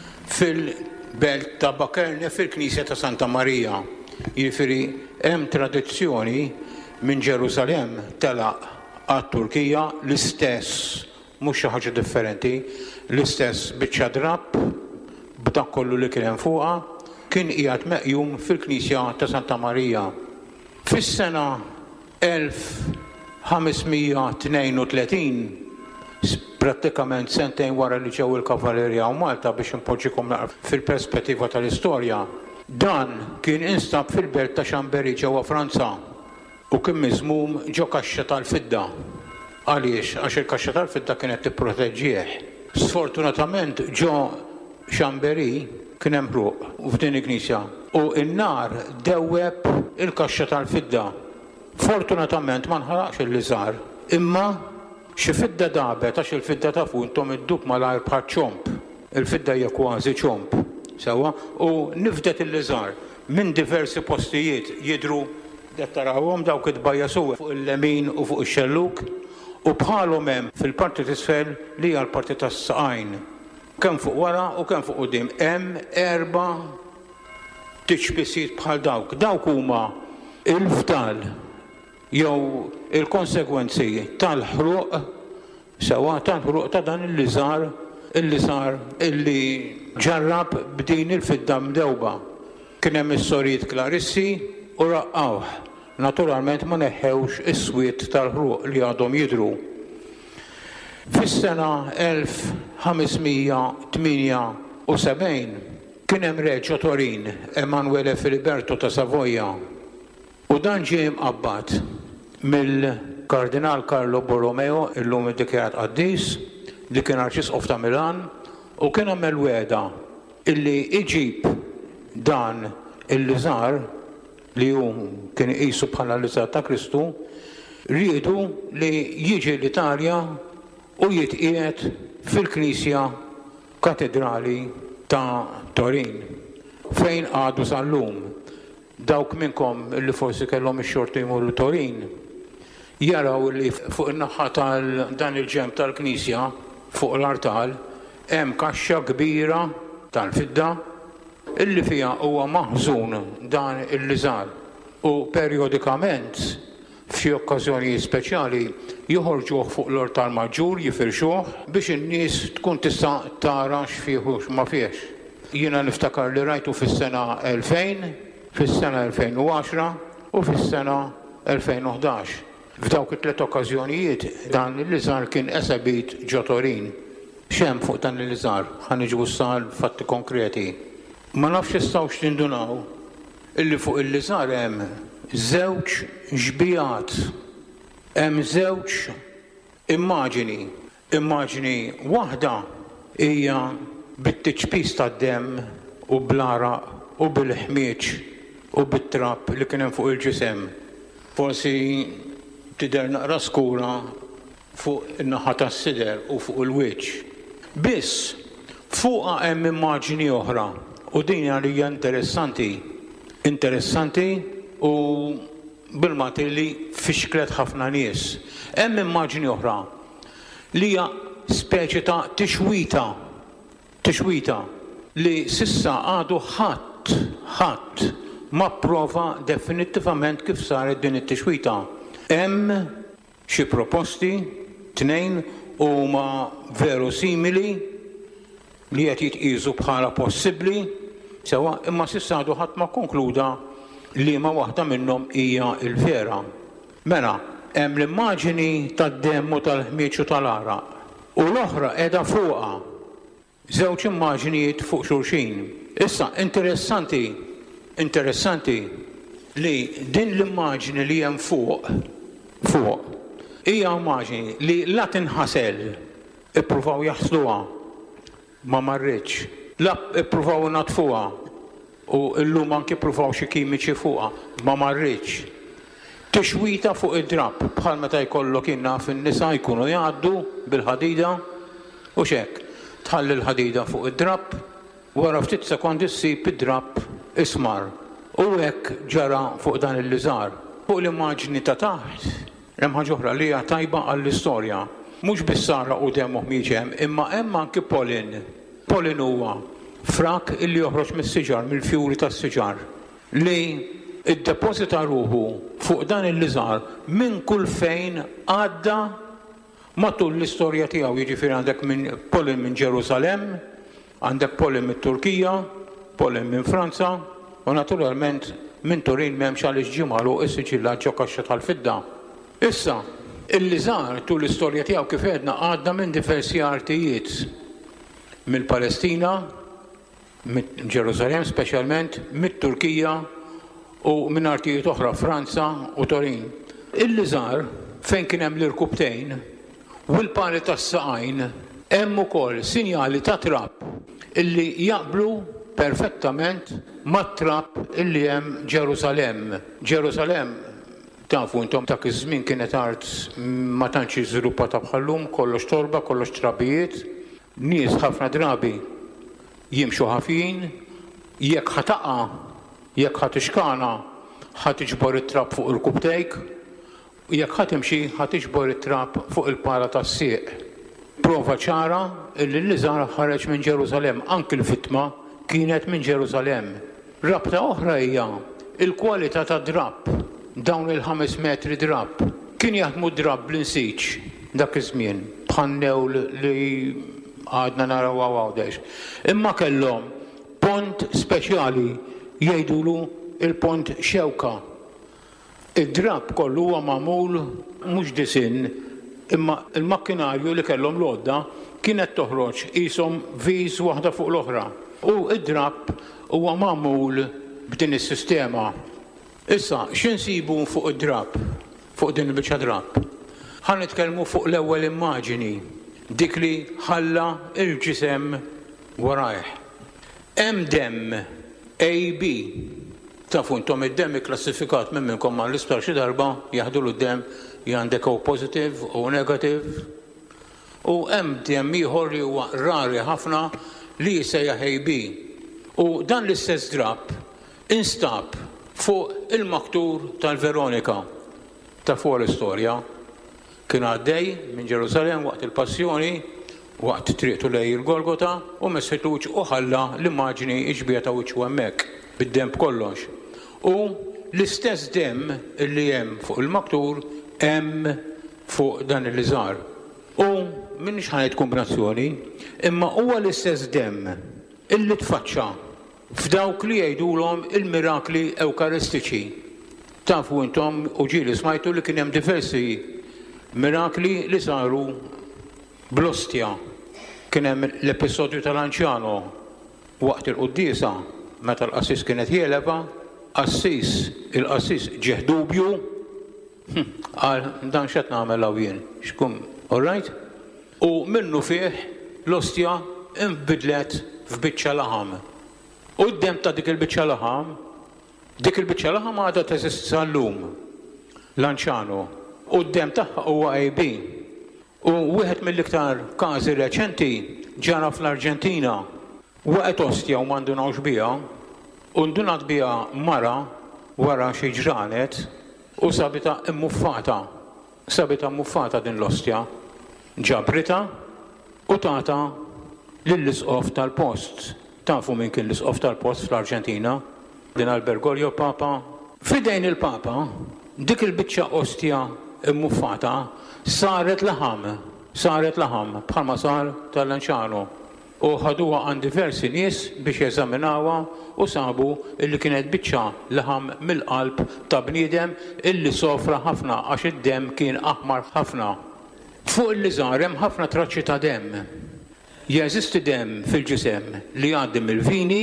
fil-belt ta' Bakerne fil-Knisja ta' Santa Marija. Jiġifieri hemm tradizzjoni minn Ġerusalemm telaq għat-Turkija l-istess mhux xi ħaġa differenti, l-istess biċċa drab b'dak kollu li kien hemm fuqha, kien qiegħed meqjum fil-Knisja ta' Santa Marija. Fis-sena elf ħamesmija tnejn u tletin, prattikament sentejn wara li ġew il-Kavallerja u Malta biex impoġġikom fil-perspettiva tal-istorja, dan kien instab fil-belt ta' Chambéry ġewwa Franza u kien miżmum ġo kaxxa tal-fidda. Għaliex? Għax il-kaxxa tal-fidda kienet tipproteġġih. Sfortunatament ġo Chambéry kien hemm ħruq f'din il-Knisja u n-nar dewweb il-kaxxa tal-fidda. Fortunatament ma nħaraqx il-liżar, imma xi fidda dabet għax il-fidda tafu intom id-dub malajr bħal ċomp. Il-fidda hija kważi ċomp. Sewa u nifdet il-liżar minn diversi postijiet jidru qed tarawhom dawk id-bajjasu fuq il-lemin u fuq ix-xelluk u bħalhom hemm fil-parti t'isfel li hija l-parti tas-saqajn. Kemm fuq wara u kemm fuq quddiem hemm erba' tiċbisiet bħal dawk. Dawk huma il-ftal jew il-konsegwenzi tal-ħruq sewa tal-ħruq ta' dan il-liżar il-liżar illi ġarrab b'din il-fidda mdewba. Kien hemm is-sorijiet Klarissi u raqqawh. Naturalment ma neħħewx is-swiet tal-ħruq li għadhom jidhru. Fis-sena elf ħamesmija tminja u sebgħin kien hemm re ġo Torin, Emanuele Filiberto ta' Savoia. U dan ġie mqabbad mill-Kardinal Carlo Borromeo, illum iddikjarat qaddis, li kien Arċisqof ta' Milan, u kien għamel weda illi iġib dan il-liżar li hu kien iqisu bħala l-liżar ta' Kristu, riedu li jiġi l-Italja u jitqiegħed fil-Knisja Katedrali ta' Torin, fejn għadu sal-lum. Dawk minnkom li forsi kellhom ix-xorti jmorru Torin jaraw li fuq in-naħa tal dan il-ġenb tal-Knisja fuq l-artal hemm kaxxa kbira tal-fidda illi fiha huwa maħżun dan il-liżar u perjodikament f'xi okkażjonijiet speċjali joħorġuh fuq l-ortal maġġur jifirxuh biex in-nies tkun tista' tara x'fieħu ma fiex. Jiena niftakar li rajtu fis-sena elfejn, fis-sena elfejn u għaxra u fis-sena elfejn u ħdax. F'dawk it-tliet okkażjonijiet dan il-liżar kien esebit ġo Torin. X'hemm fuq dan il-liżar? Ħaniġu sal fatti konkreti. Ma nafx istgħux tindunaw illi fuq il-liżar hemm żewġ ġbijat, hemm żewġ immaġini. Immaġini waħda hija bit-tiċpis tad-demm u bl-araq u bil-ħmieġ u bit-trapp li kien hemm fuq il-ġisem. Forsi tidher naqra skura fuq in-naħa tas-sider u fuq il-wiċċ. Biss fuqha hemm immaġini oħra u din hija interessanti. Interessanti u bil-mati li fixklet ħafna nies. Hemm immaġini oħra li hija speċi ta' tixwita, tixwita li sissa għadu ħadd ħadd ma prova definittivament kif saret din it-tixwita. Hemm xi proposti tnejn huma veru simili li qed jitqiesu bħala possibbli sewa imma s'issa għadu ħadd ma konkluda li ma waħda minnhom hija l-vera. Mela, hemm l-immaġini tad-demm u tal-ħmieġ u tal-araq u l-oħra qiegħda fuqha. Żewġ immaġinijiet fuq xulxin. Issa interessanti, interessanti li din l-immaġini li hemm fuq fuq hija immaġini li la tinħasel ippruvaw jaħsluha ma marritx. La ippruvaw natfuha u llum anke ippruvaw xi kimiċi fuqha ma marritx. Tixwita fuq id-drapp bħal meta jkollok inna fin-nisa jkunu jgħaddu bil-ħadida u x'hekk. Tħalli l-ħadida fuq id-drapp, wara ftit sekondi ssib id-drapp ismar. U hekk ġara fuq dan il-liżar. Fuq l-immaġni ta' taħt, hemm ħaġa oħra li hija tajba għall-istorja. Mhux biss sara u demm ħmieġ hemm, imma hemm anke pollen. Pollen huwa frak illi joħroġ mis-siġar, mill-fjuri tas-siġar, li iddepożita ruħu fuq dan il-liżar minn kull fejn għadda Matul l-istorja tiegħu jiġifieri għandek minn Polin minn Ġerusalemm, għandek Polin minn Turkija, Polin minn Franza, u naturalment minn Turin m'hemmx għaliex ġie magħluq is-siġillat ġo kaxxa tal-fidda. Issa, illi żar tul l-istorja tiegħu kif għedna għadda minn diversi artijiet mill-Palestina, minn Ġerusalemm speċjalment, mit-Turkija u minn artijiet oħra Franza u Turin. Illi żar fejn kien hemm l-irkubtejn u l-pari tas-saqajn hemm ukoll sinjali ta' trapp illi jaqblu perfettament mat-trapp illi hemm Ġerusalemm. Ġerusalemm tafu intom dak iż-żmien kienet art ma tantx iżviluppata bħallum, kollox torba, kollox trabijiet, nies ħafna drabi jimxu ħafin, jekk ħataqa, jekk ħatixkana ħadd iġbor it-trapp fuq il-kubtejk, jekk ħadd imxi ħadd iġbor it-trapp fuq il-para tas-sieq. Prova ċara illi l-liżar ħareġ minn Ġerusalemm, anke l-vittma kienet minn Ġerusalemm. Rabta oħra hija il-kwalità ta' drapp, dawn il-ħames metri drapp. Kien jaħdmu drapp bl-insiġ dak iż-żmien, bħannew li għadna naraw għawdex. Imma kellhom pont speċjali jgħidulu il-pont xewka. Id-drapp kollu huwa magħmul mhux disin, imma il-makkinarju li kellhom l-għodda kienet toħroġ qishom viż waħda fuq l-oħra. U id-drapp huwa magħmul b'din is-sistema. Issa, x'insibu fuq id-drapp, fuq din il-biċċa drapp? Ħa nitkellmu fuq l-ewwel immaġini, dik li ħalla il-ġisem warajh. Hemm demm A B. Tafu intom id-demm ikklassifikat minn minnkom ma l-isptar xi darba jaħdu l-demm jgħandek O positive u negative. U hemm demm ieħor li huwa rari ħafna li jsejjaħ A B. U dan l-istess drapp instab fuq il-maktur tal-Veronika. Ta' fuq l-istorja kien għaddej minn Ġerusalemm waqt il-Passjoni, waqt triqtu lej il-Golgota u messitluċ u ħalla l-immaġini iġbieta wiċċu hemmhekk bid-demm kollox. U l-istess demm li hemm fuq il-maktur hemm fuq dan il-liżar. U minnix ħanet kombinazzjoni, imma huwa l-istess demm illi tfaċċa f'dawk li jgħidulhom il-mirakli ewkaristiċi. Tafu intom u ġieli smajtu li kien hemm diversi mirakli li saru bl-ostja. Kien hemm l-episodju tal-Anċjano waqt il-Qudiesa meta l-qassis kienet jeleva, qassis il-qassis ġieħ dubju, għal dan x'qed nagħmel hawn jien, x'kum, all right? U minnu fih l-ostja inbidlet f'biċċa laħam. U d-demm ta' dik il-biċċa laħam, dik il-biċċa laħam għadha teżisti sal-lum, l-Anċjano, u d-demm tagħha huwa A B. U wieħed mill-iktar każi reċenti ġara fl-Arġentina waqgħet ostja u ma ndunawx biha, u ndunat biha mara wara xi ġranet u sabita immuffata. Sabita immuffata din l-ostja, ġabrita u tagħta lill-isqof tal-post. Tafu min kien l-isqof tal-post fl-Arġentina? Din Bergoglio Papa. Fidejn il-Papa, dik il-biċċa ostja immuffata saret laħam, saret laħam bħalma sar tal-Anċjano. U ħaduha għand diversi nies biex jeżaminawha u sabu illi kienet biċċa laħam mill-qalb ta' bniedem illi sofra ħafna għax id-demm kien aħmar ħafna. Fuq il-liżar hemm ħafna traċċi ta' demm. Jeżisti demm fil-ġisem li għaddi mill-vini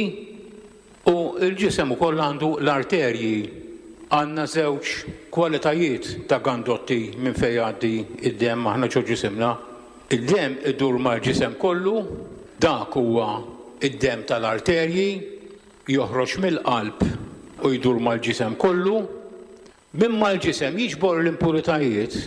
u l-ġisem ukoll għandu l-arterji. Għandna żewġ kwalitajiet ta' gandotti minn fejn jgħaddi id-demm aħna ġo ġisimna. Id-demm idur mal-ġisem kollu, dak huwa id-demm tal-arterji, joħroġ mill-qalb u jdur mal-ġisem kollu, minn mal-ġisem jiġbor l-impuritajiet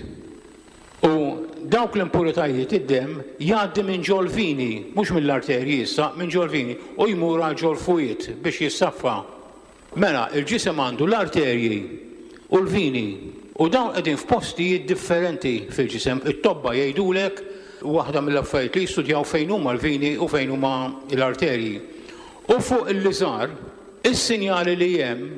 u dawk l-impuritajiet id-demm jgħaddi minn ġolvini, mhux mill-arterji issa, minn ġolvini u jmur għal ġolfujiet biex jissaffa. Mela, il-ġisem għandu l-arterji u l-vini u dawn qegħdin f'postijiet differenti fil-ġisem. It-tobba jgħidulek waħda mill-affarijiet li jistudjaw fejn huma l-vini u fejn huma l-arterji. U fuq il-liżar, is-sinjali li hemm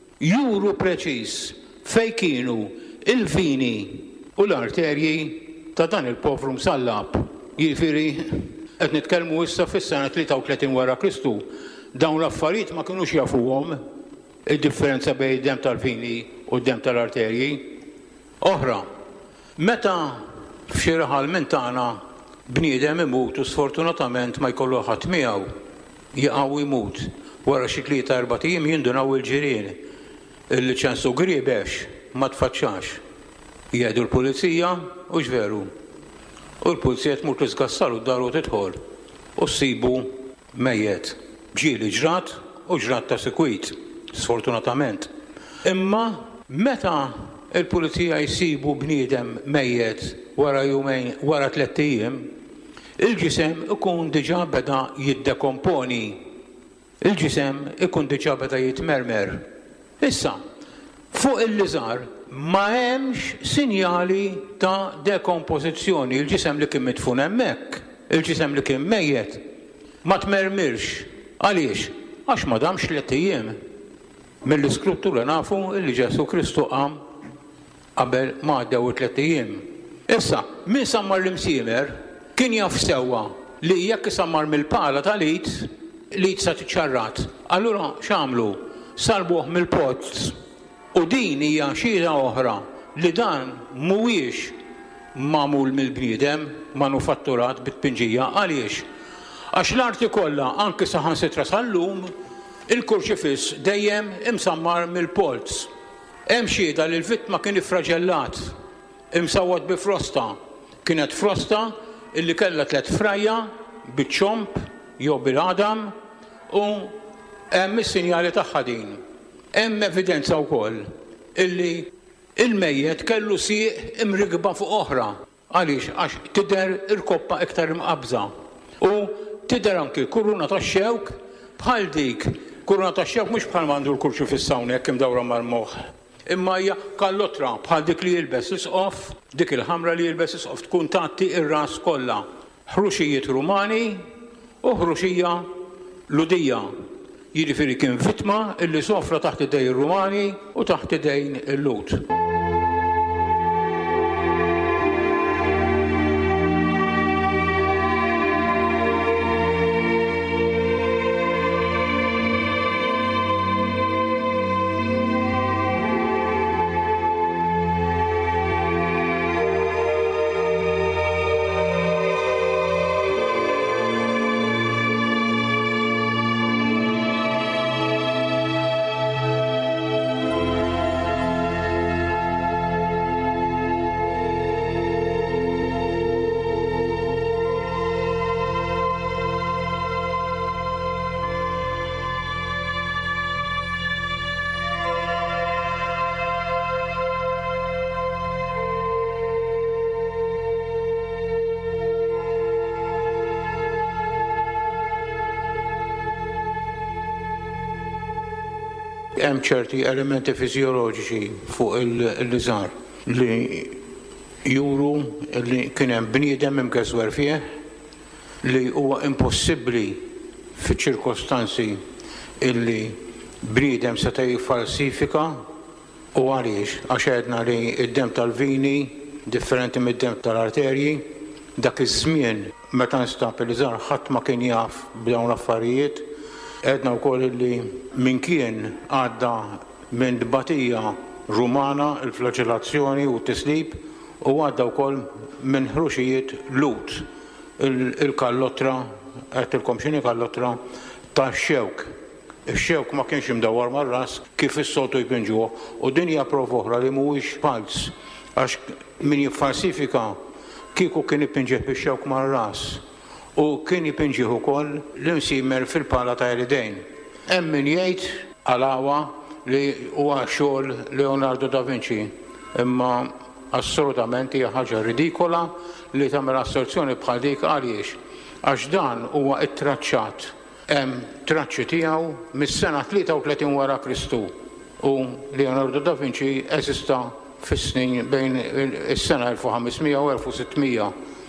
juru preċiż fejn kienu il-vini u l-arterji ta' dan il-povru msallab. Jiġifieri qed nitkellmu issa fis-sena tlieta u tletin wara Kristu. Dawn l-affarijiet ma kinux jafuhom id-differenza bejn id-dem tal-vini u d-dem tal-arterji. Oħra, meta f'xi raħal minn tagħna bniedem imut u sfortunatament ma jkollu ħadd miegħu jaqgħu jmut wara xi tlieta erba' ijiem jindunaw il-ġirien illi ċansu griebex ma tfaċċax. Jgħidu l-pulizija u x'veru. U l-pulizija tmur tisgassal u d-daru tidħol u ssibu mejjed. Ġieli ġrat u ġrat ta' sikwit, sfortunatament. Imma meta il-pulizija jsibu bniedem mejjed wara jumejn, wara tliet ijiem, il-ġisem ikun diġà beda jiddekomponi. Il-ġisem ikun diġà beda jitmermer. Issa, fuq il-liżar ma hemmx sinjali ta' dekompożizzjoni. Il-ġisem li kien midfun hemmhekk, il-ġisem li kien mejjed, ma tmermirx. Għaliex? Għax ma damx tliet ijiem. Mill-iskruttura nafu li Ġesu Kristu qam qabel ma għaddew tliet ijiem. Issa, min sammar l-imsiemer kien jaf sewwa li jekk isammar mill-pala tal-id li sa tiċċarrat. Allura x'għamlu? Salbuh mill-pozz. U din hija xhieda oħra li dan mhuwiex magħmul mill-bniedem manufatturat bit-pinġija. Għaliex? Għax l-arti kollha anke saħansitra sal-lum il-kurċifiss dejjem imsammar mill-polz. Hemm xhieda li l-vittma kien ifraġellat, imsawwad bi frosta. Kienet frosta illi kellha tliet frajja biċ-ċomp jew bil-qadam u hemm is-sinjali tagħha din. Hemm evidenza wkoll illi il-mejjed kellu sieq imrigba fuq oħra. Għaliex? Għax tidher il-koppa iktar imqabża. U tidher anke kuruna tax-xewk bħal dik. Kuruna tax-xewk mhux bħal mandu l-kurċifiss hawnhekk imdawra mal-moħħ. Imma hija kallotra bħal dik li jilbes isqof, dik il-ħamra li jilbes isqof tkun tagħti ir-ras kollha. Ħruxijiet Rumani u ħruxija Ludija. Jiġifieri kien vittma illi sofra taħt idejn ir-Rumani u taħt idejn il-Lut. Hemm ċerti elementi fiżjoloġiċi fuq il-liżar li juru li kien hemm bniedem imgeżwer fih li huwa impossibbli fiċ-ċirkostanzi illi bniedem seta' jiffalsifika u għaliex għax għedna li d-dem tal-vini differenti mid-dem tal-arterji dak iż-żmien meta nstab il-liżar ħadd ma kien jaf b'dawn l-affarijiet. Għedna wkoll li min kien għadda minn dbatija Rumana, il-flagellazzjoni u t-tislib, u għadda wkoll minn ħruxijiet Lut, il-kallotra, għedtilkom xini kallotra, ta' xewk. Ix-xewk ma kienx imdawwar mar-ras kif is-soltu jpinġuh u din hija prova oħra li mhuwiex fals għax min jiffalsifika kieku kien ipinġih bix-xewk mar-ras. U kien jipinġih ukoll l-imsiemer fil-pala ta' Eridejn. Hemm min jgħid għalawha li huwa xogħol Leonardo da Vinci, imma assolutament hija ħaġa ridikola li tagħmel assorzjoni bħal dik għaliex għax dan huwa ittraċċat. Hemm traċċi tiegħu mis-sena tlieta u tletin wara Kristu u Leonardo da Vinci eżista fis-snin bejn is-sena elf u ħamesmija u elf u sittmija.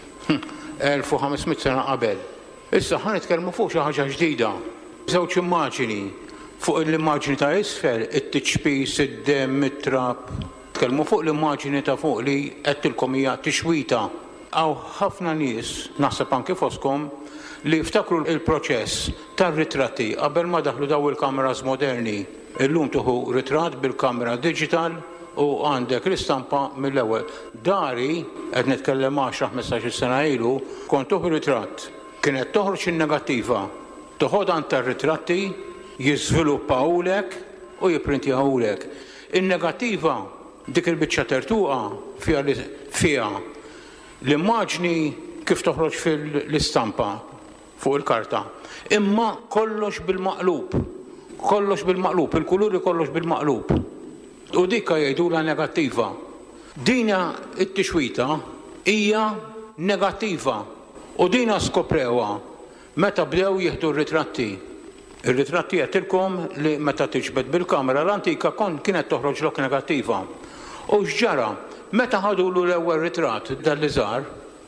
elf u ħamesmija sena qabel. Issa ħan nitkellmu fuq xi ħaġa ġdida. Żewġ immaġini fuq l-immaġini ta' isfel, it-tiċpis, id-dem, it-trab. Tkellmu fuq l-immaġini ta' fuq li qedtilkom hija tixwita. Għaw ħafna nies, naħseb anke foskom, li ftakru il-proċess tar-ritratti qabel ma daħlu daw il-kameras moderni. Illum tuħu ritratt bil-kamera digital u għandek l-istampa mill-ewwel. Dari, qed nitkellem għaxar ħmistax-il sena ilu, kont tuħu ritratt. Kienet toħroġ in-negattiva. Toħod għand tar-ritratti, jiżviluppawlek u jipprintjawlek. In-negattiva dik il-biċċa tertuqa fiha fiha l-immaġni kif toħroġ fil-istampa fuq il-karta. Imma kollox bil-maqlub. Kollox bil-maqlub, il-kuluri kollox bil-maqlub. U dikka jgħidula negattiva. Dina it-tixwita hija negattiva. U dina skoprewa meta bdew jieħdu r-ritratti. Ir-ritratti għedtilkom li meta tiġbed bil-kamera l-antika kon kienet toħroġ lok negattiva. U x'ġara, meta ħadulu l-ewwel ritratt dal-li żar,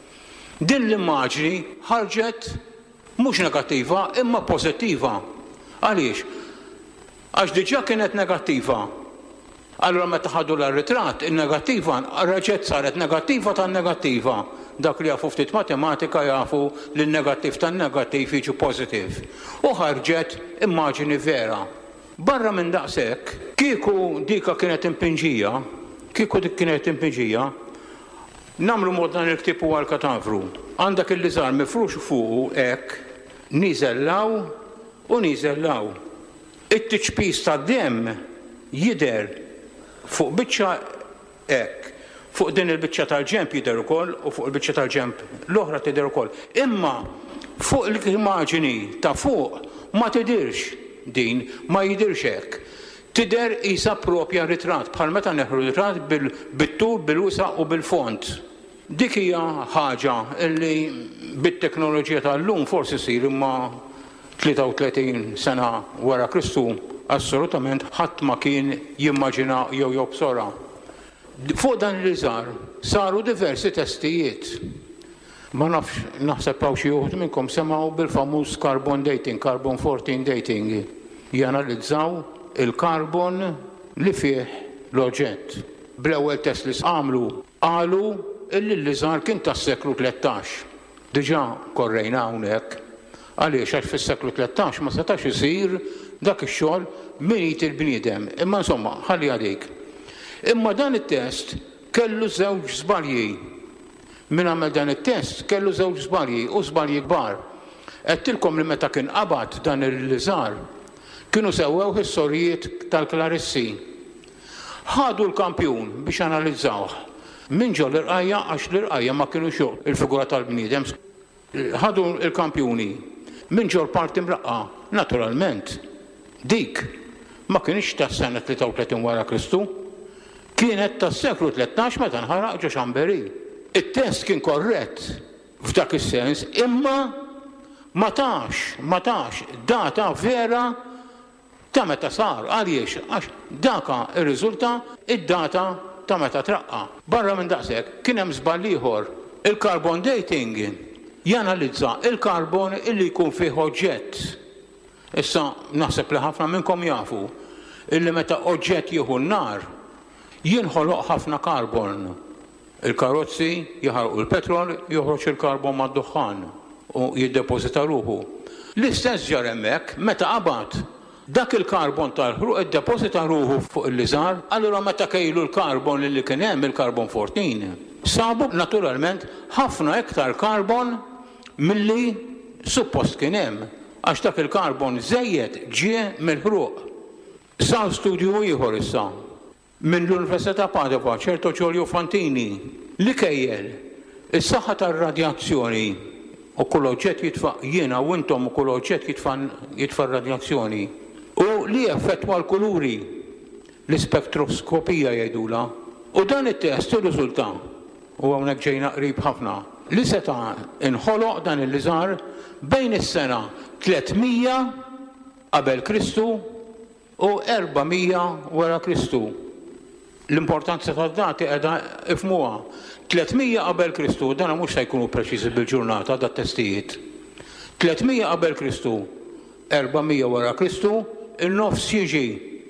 din l-immaġni ħarġet mhux negattiva imma pożittiva. Għaliex? Għax diġà kienet negattiva. Allura meta ħadu l-ritratt, in-negattiva raġet saret negattiva tan-negattiva. Dak li jafu ftit matematika jafu li n-negattiv tan-negattiv jiġu pożittiv. U ħarġet immaġini vera. Barra minn daqshekk, kieku dika kienet impinġija, kieku dik kienet impinġija, namlu mod dan il-ktib huwa l-katavru. Għandak il-li żar mifrux fuqu hekk, niżellaw u niżellaw. It-tiċpis tad-demm jidher fuq biċċa hekk. Fuq din il-biċċa tal-ġemp jidher ukoll u fuq il-biċċa tal-ġemp l-oħra tidher ukoll. Imma fuq l-immaġini ta' fuq ma tidhirx din, ma jidirx hekk. Tidher isa propja ritratt, bħal meta neħru ritratt bil-tul, bil-usa u bil-font. Dik hija ħaġa li bit-teknoloġija tal-lum forsi sir imma tlieta u tletin sena wara Kristu assolutament ħadd ma kien jimmaġina jew jobsora. Fuq dan li żar saru diversi testijiet. Ma nafx naħseb hawn xi wħud minnkom semgħu bil-famuż carbon dating, carbon fourteen dating. Janalizzaw il-karbon li fih l-oġġett. Bl-ewwel test li għamlu qalu illi li żar kien tas-seklu tlettax. Diġà korrejna hawnhekk. Għaliex għax fis-seklu tlettax ma setax isir dak ix-xogħol min jit il-bniedem. Imma insomma, ħalli għadik. Imma dan it-test kellu żewġ żbalji. Min għamel dan it-test kellu żewġ żbalji u żbalji kbar. Qedtilkom li meta kien qabad dan il-żar kienu sewwew is-sorijiet tal-klarissi. Ħadu l-kampjun biex analizzawh. Min ġew l-irqajja għax l-irqajja ma kienu xoq il-figura tal-bniedem. Ħadu l-kampjuni. Min ġew l-parti mraqqa, naturalment. Dik ma kienx tas-sena tlieta u tletin wara Kristu. Kienet tas-seklu tlettax meta nħaraq ġo Xamberi. It-test kien korrett f'dak is-sens, imma ma tax, ma tax data vera ta' meta sar. Għaliex, għax daka ir-riżulta id-data ta' meta traqqa. Barra minn daqshekk kien hemm żball ieħor. Il-carbon dating janalizza il-karbon illi jkun fih oġġett. Issa naħseb li ħafna minnkom jafu illi meta oġġett jieħu n-nar jinħoloq ħafna karbon. Il-karozzi jaħarqu l-petrol, joħroġ il-karbon mad-duħħan u jiddepożita ruħu. L-istess ġar hemmhekk meta qabad dak il-karbon tal-ħruq iddepożita ruħu fuq il-liżar, allura meta kejlu l-karbon li kien hemm il-carbon fourteen, sabu naturalment ħafna iktar karbon milli suppost kien hemm għax dak il-karbon żejjed ġie mill-ħruq. Sar studju ieħor issa minn l-Università Padova, ċerto Ġolio Fantini, li kejjel is-saħħa tar-radjazzjoni u kull oġġett jitfa' jiena u intom u kull oġġett jitfa' radjazzjoni u li effettwa l-kuluri l-ispektroskopija jgħidula. U dan it-test ir-riżulta u hawnhekk ġejna qrib ħafna li seta' inħoloq dan il-liżar bejn is-sena tlietmija qabel Kristu u erbamija wara Kristu. L-importanza tad-dati qiegħda ifhmuha. tlietmija qabel Kristu, dan mhux se jkunu preċiżi bil-ġurnata dat-testijiet. tlietmija qabel Kristu, erbamija wara Kristu, in-nofs jiġi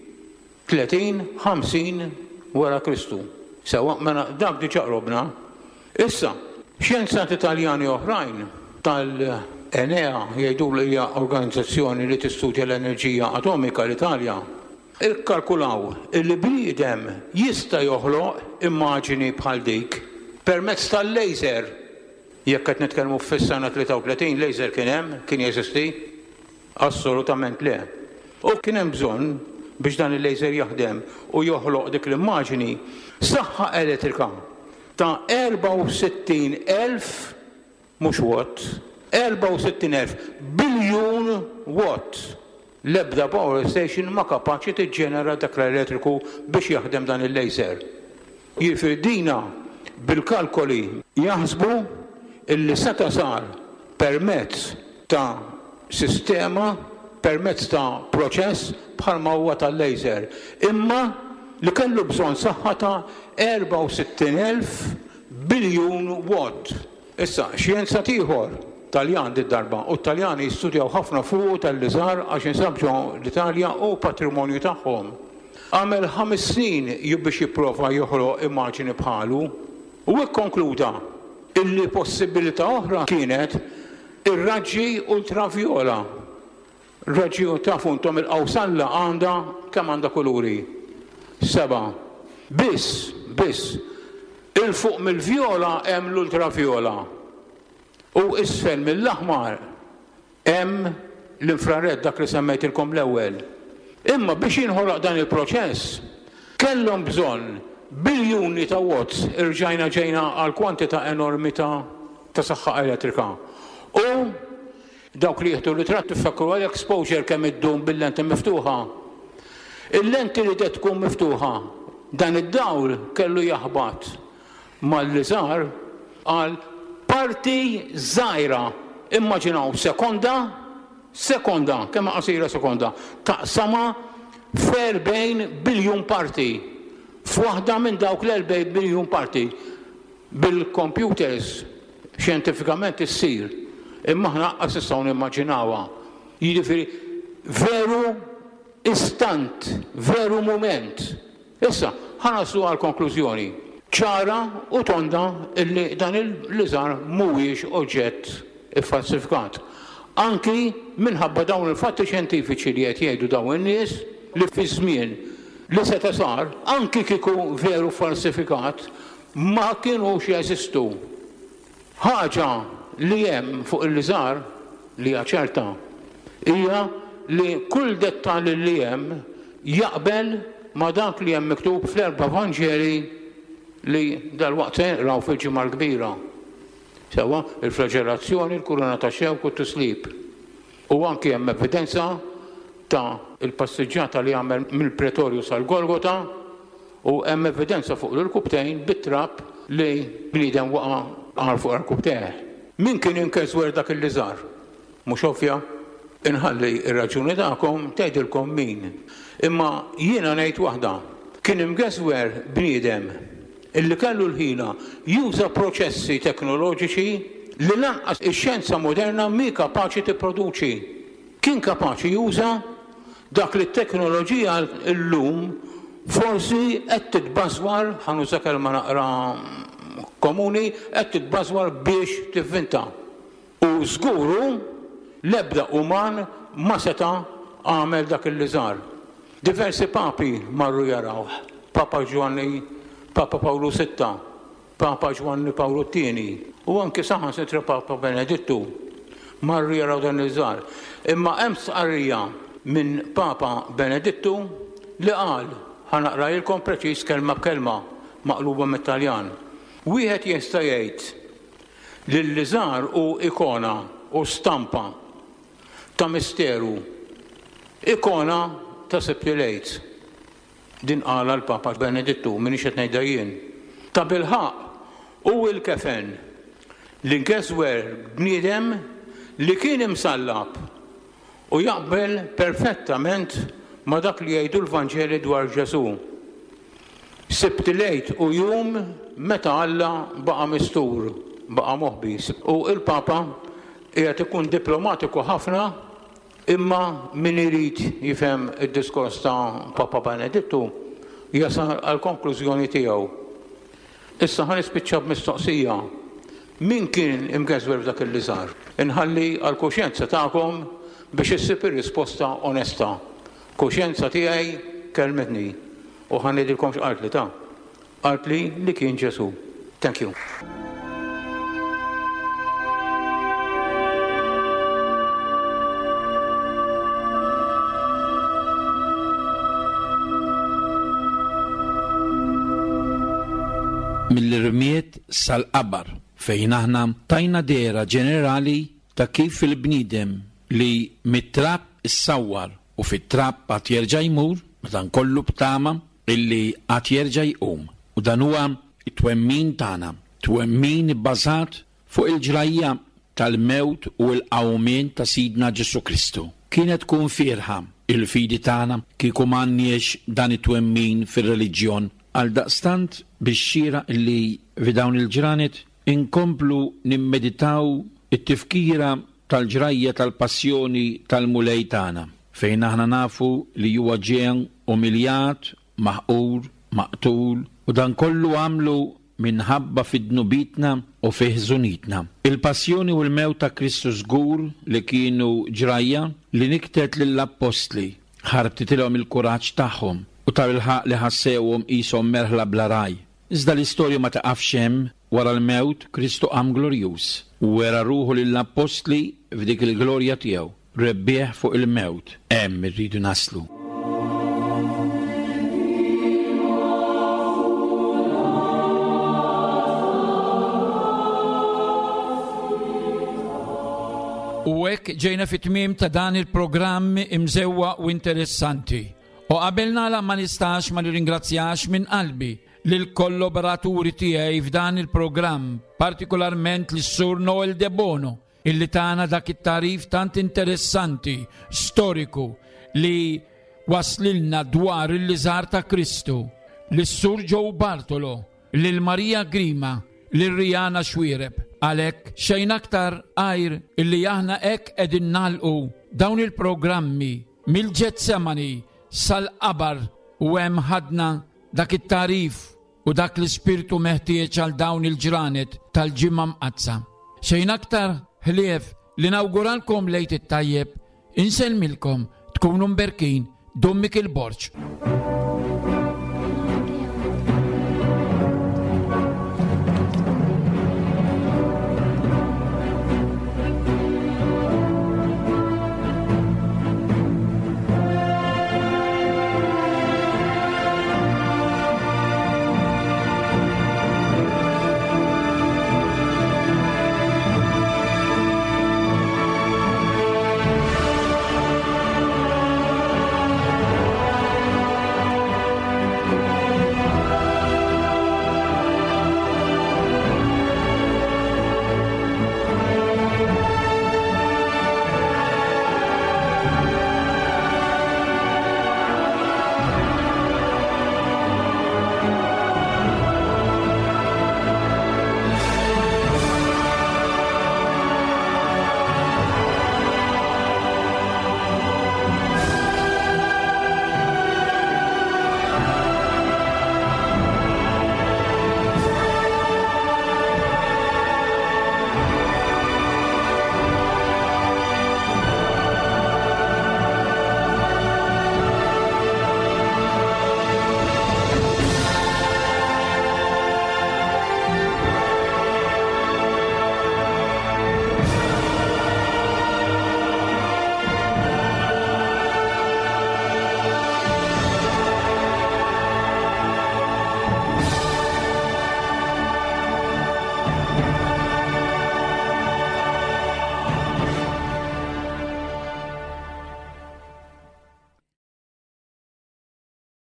tletin ħamsin wara Kristu. Sewa mela dak diġà qrobna. Issa, Xjenzati Taljani oħrajn tal-Enea jgħidu li hija organizzazzjoni li tistudja l-enerġija atomika l-Italja. Ikkalkulaw li bniedem jista' joħloq immaġini bħal dik permezz tal-laser. Jekk qed nitkellmu fis-sena tlieta u tletin laser kien hemm, kien jeżisti? Assolutament le. U kien hemm bżonn biex dan il-laser jaħdem u joħloq dik l-immaġini saħħa elettrika ta' erba' u sittin elf mhux watt, erba' u sittin elf biljun watt. L-ebda power station ma kapaċi tiġġenera dak l-elettriku biex jaħdem dan il-laser. Jiġifieri dina bil-kalkoli jaħsbu illi seta sar permezz ta' sistema, permezz ta' proċess bħalma huwa tal-laser. Imma li kellu bżonn saħħa ta' erba' u sittin elf biljun watt. Issa, xjenza ieħor Taljan d-darba u Taljani jistudjaw ħafna fuq tal-liżar għax insabġu l-Italja u patrimonju tagħhom. Għamel ħames snin biex jipprova joħloq immaġini bħalu u ikkonkluda illi possibilità oħra kienet ir-raġġi ultravjola. Raġġi tafu intom il-qawsalla għandha kemm għandha kuluri? Seba. Biss, biss. Il-fuq mill-vjola hemm l-ultravjola. U isfel mill-aħmar hemm l-infrared dak li semmejtilkom l-ewwel. Imma biex jinħoloq dan il-proċess kellhom bżonn biljuni ta' watts irġajna ġejna għal kwantità enormi ta' ta' saħħa elettrika. U dawk li jieħdu ritratt tifakru għal exposure kemm iddum bil-lenti miftuħa. Il-lenti li det tkun miftuħa dan id-dawl kellu jaħbad mal-liżar għal parti żgħira. Immaġinaw sekonda, sekonda, kemm qasira sekonda, taqsama f'erbgħin biljun parti. F'waħda minn dawk l-erbgħin biljun parti. Bil-computers xjentifikament issir. Imma aħna qatt nistgħu nimmaġinawha. Jiġifieri veru istant, veru mument. Issa, ħanaslu għal konklużjoni. ċara u tonda illi dan il-liżar mhuwiex oġġett iffalsifikat. Anki minħabba dawn il-fatti xjentifiċi li qed jgħidu dawn in-nies li fi żmien li seta' sar, anki kieku veru falsifikat, ma kienux jeżistu. Ħaġa li hemm fuq il-liżar li hija ċerta hija li kull dettall li hemm jaqbel ma dak li hemm miktub fl-erba' Vanġeli li dal-waqt raw fil-ġimgħa l-kbira. Sewa il-flagellazzjoni, il-kuruna ta' xewk u t-tislib. U anki hemm evidenza ta' il-passiġġata li għamel mill-Pretorju sal-Golgota u hemm evidenza fuq l-kubtejn bit-trapp li bniedem waqa' għal fuq l-kubtejn. Min kien inkeswer dak il-liżar? Mhux ovvja? Inħalli ir-raġuni tagħkom tgħidilkom min. Imma jiena ngħid waħda, kien imgeswer bniedem illi kellu l-ħila juża proċessi teknoloġiċi li lanqas ix-xjenza moderna mi kapaċi tipproduċi. Kien kapaċi juża dak li t-teknoloġija llum forsi qed titbażwar, ħanuża kelma naqra komuni, qed titbażwar biex tivvinta. U żguru l-ebda uman ma seta' għamel dak il-liżar. Diversi papi marru jarawh. Papa Giovanni, Papa Pawlu sitta, Papa Giovanni Pawlu t-tieni, u anke saħan sitra Papa Benedittu marru jaraw dan il-liżar. Imma hemm sqarrija minn Papa Benedittu li qal, ħanaqra lilkom preċiż kelma b'kelma maqluba mit-Taljan. Wieħed jista' jgħid li l-liżar u ikona u stampa ta' misteru, ikona ta' septilejt. Din qala l-Papa Benedittu, minix qed ngħidha jien. Ta' bilħaq u l-kefen li nkeswer bniedem li kien imsallab u jaqbel perfettament ma dak li jgħidu l-Vanġeli dwar Ġesu. Septilejt u jum meta Alla baqa' mistur, baqa' moħbis. U l-Papa qiegħed ikun diplomatiku ħafna, imma min irid jifhem id-diskors ta' Papa Benedittu jasal għall konklużjoni tiegħu. Issa ħa nispiċċa b'mistoqsija. min kien imgazwer f'dak li sar. Inħalli għall-kuxjenza tagħkom biex issib ir-risposta onesta. Kuxjenza tiegħi kelmetni u ħanedilkom x'qalt li ta' qalt li li kien Ġesu. Thank you. Mill-irmiet sal-qabar fejn aħna tajna dera ġenerali ta' kif il-bniedem li mit-trab issawwar u fit-trab għad jerġa' jmur, dan kollu b'tama illi għad jerġa' jqum. U dan huwa it-twemmin tagħna, twemmin bbażat fuq il-ġrajja tal-mewt u l-qawmien ta' Sidna Ġesu Kristu. Kienet tkun firħa il-fidi tagħna kieku m'għandniex dan it-twemmin fir-reliġjon għal daqstant biex xira li f'dawn il-ġranet inkomplu nimmeditaw it-tifkira tal-ġrajja tal-passjoni tal-mulej tagħna fejn aħna nafu li huwa ġien umiljat, maħqur, maqtul u dan kollu għamlu minħabba fid-dnubitna u fiħżunitna. Il-passjoni u l-mewt ta' Kristu żgur li kienu ġrajja li niktet lill-apostli ħarbtitilhom il-kuraġġ tagħhom u tal-ħaq li ħassewhom qishom merħla bla raj. Iżda l-istorja ma taqafx hemm wara l-mewt Kristu qam glorjuż u wera ruħu lill-apostli f'dik il-glorja tiegħu. Rebbieħ fuq il-mewt. Hemm irridu naslu. U hekk ġejna fit-tmiem ta' dan il-programm imżewwa u interessanti. U qabel nagħlaq ma nistax ma nirringrazzjax minn qalbi lil kollaboraturi tiegħi f'dan il-programm, partikolarment lis-Sur Noel De Bono, illi tagħna dak it-tarif tant interessanti, storiku li waslilna dwar il-liżar ta' Kristu, lis-Sur Joe Bartolo, lil Marija Grima, lil Rijana Xwiereb. Għalhekk xejn aktar għajr illi aħna hekk qegħdin nagħlqu dawn il-programmi mill-Ġetsemani sal-qabar u hemm ħadna dak it-tarif u dak l-ispirtu meħtieġ għal dawn il-ġranet tal-ġimgħa mqazza. Xejn aktar ħlief li nawguralkom lejt it-tajjeb, insellmilkom tkunu mberkin Dommik il-Borġ.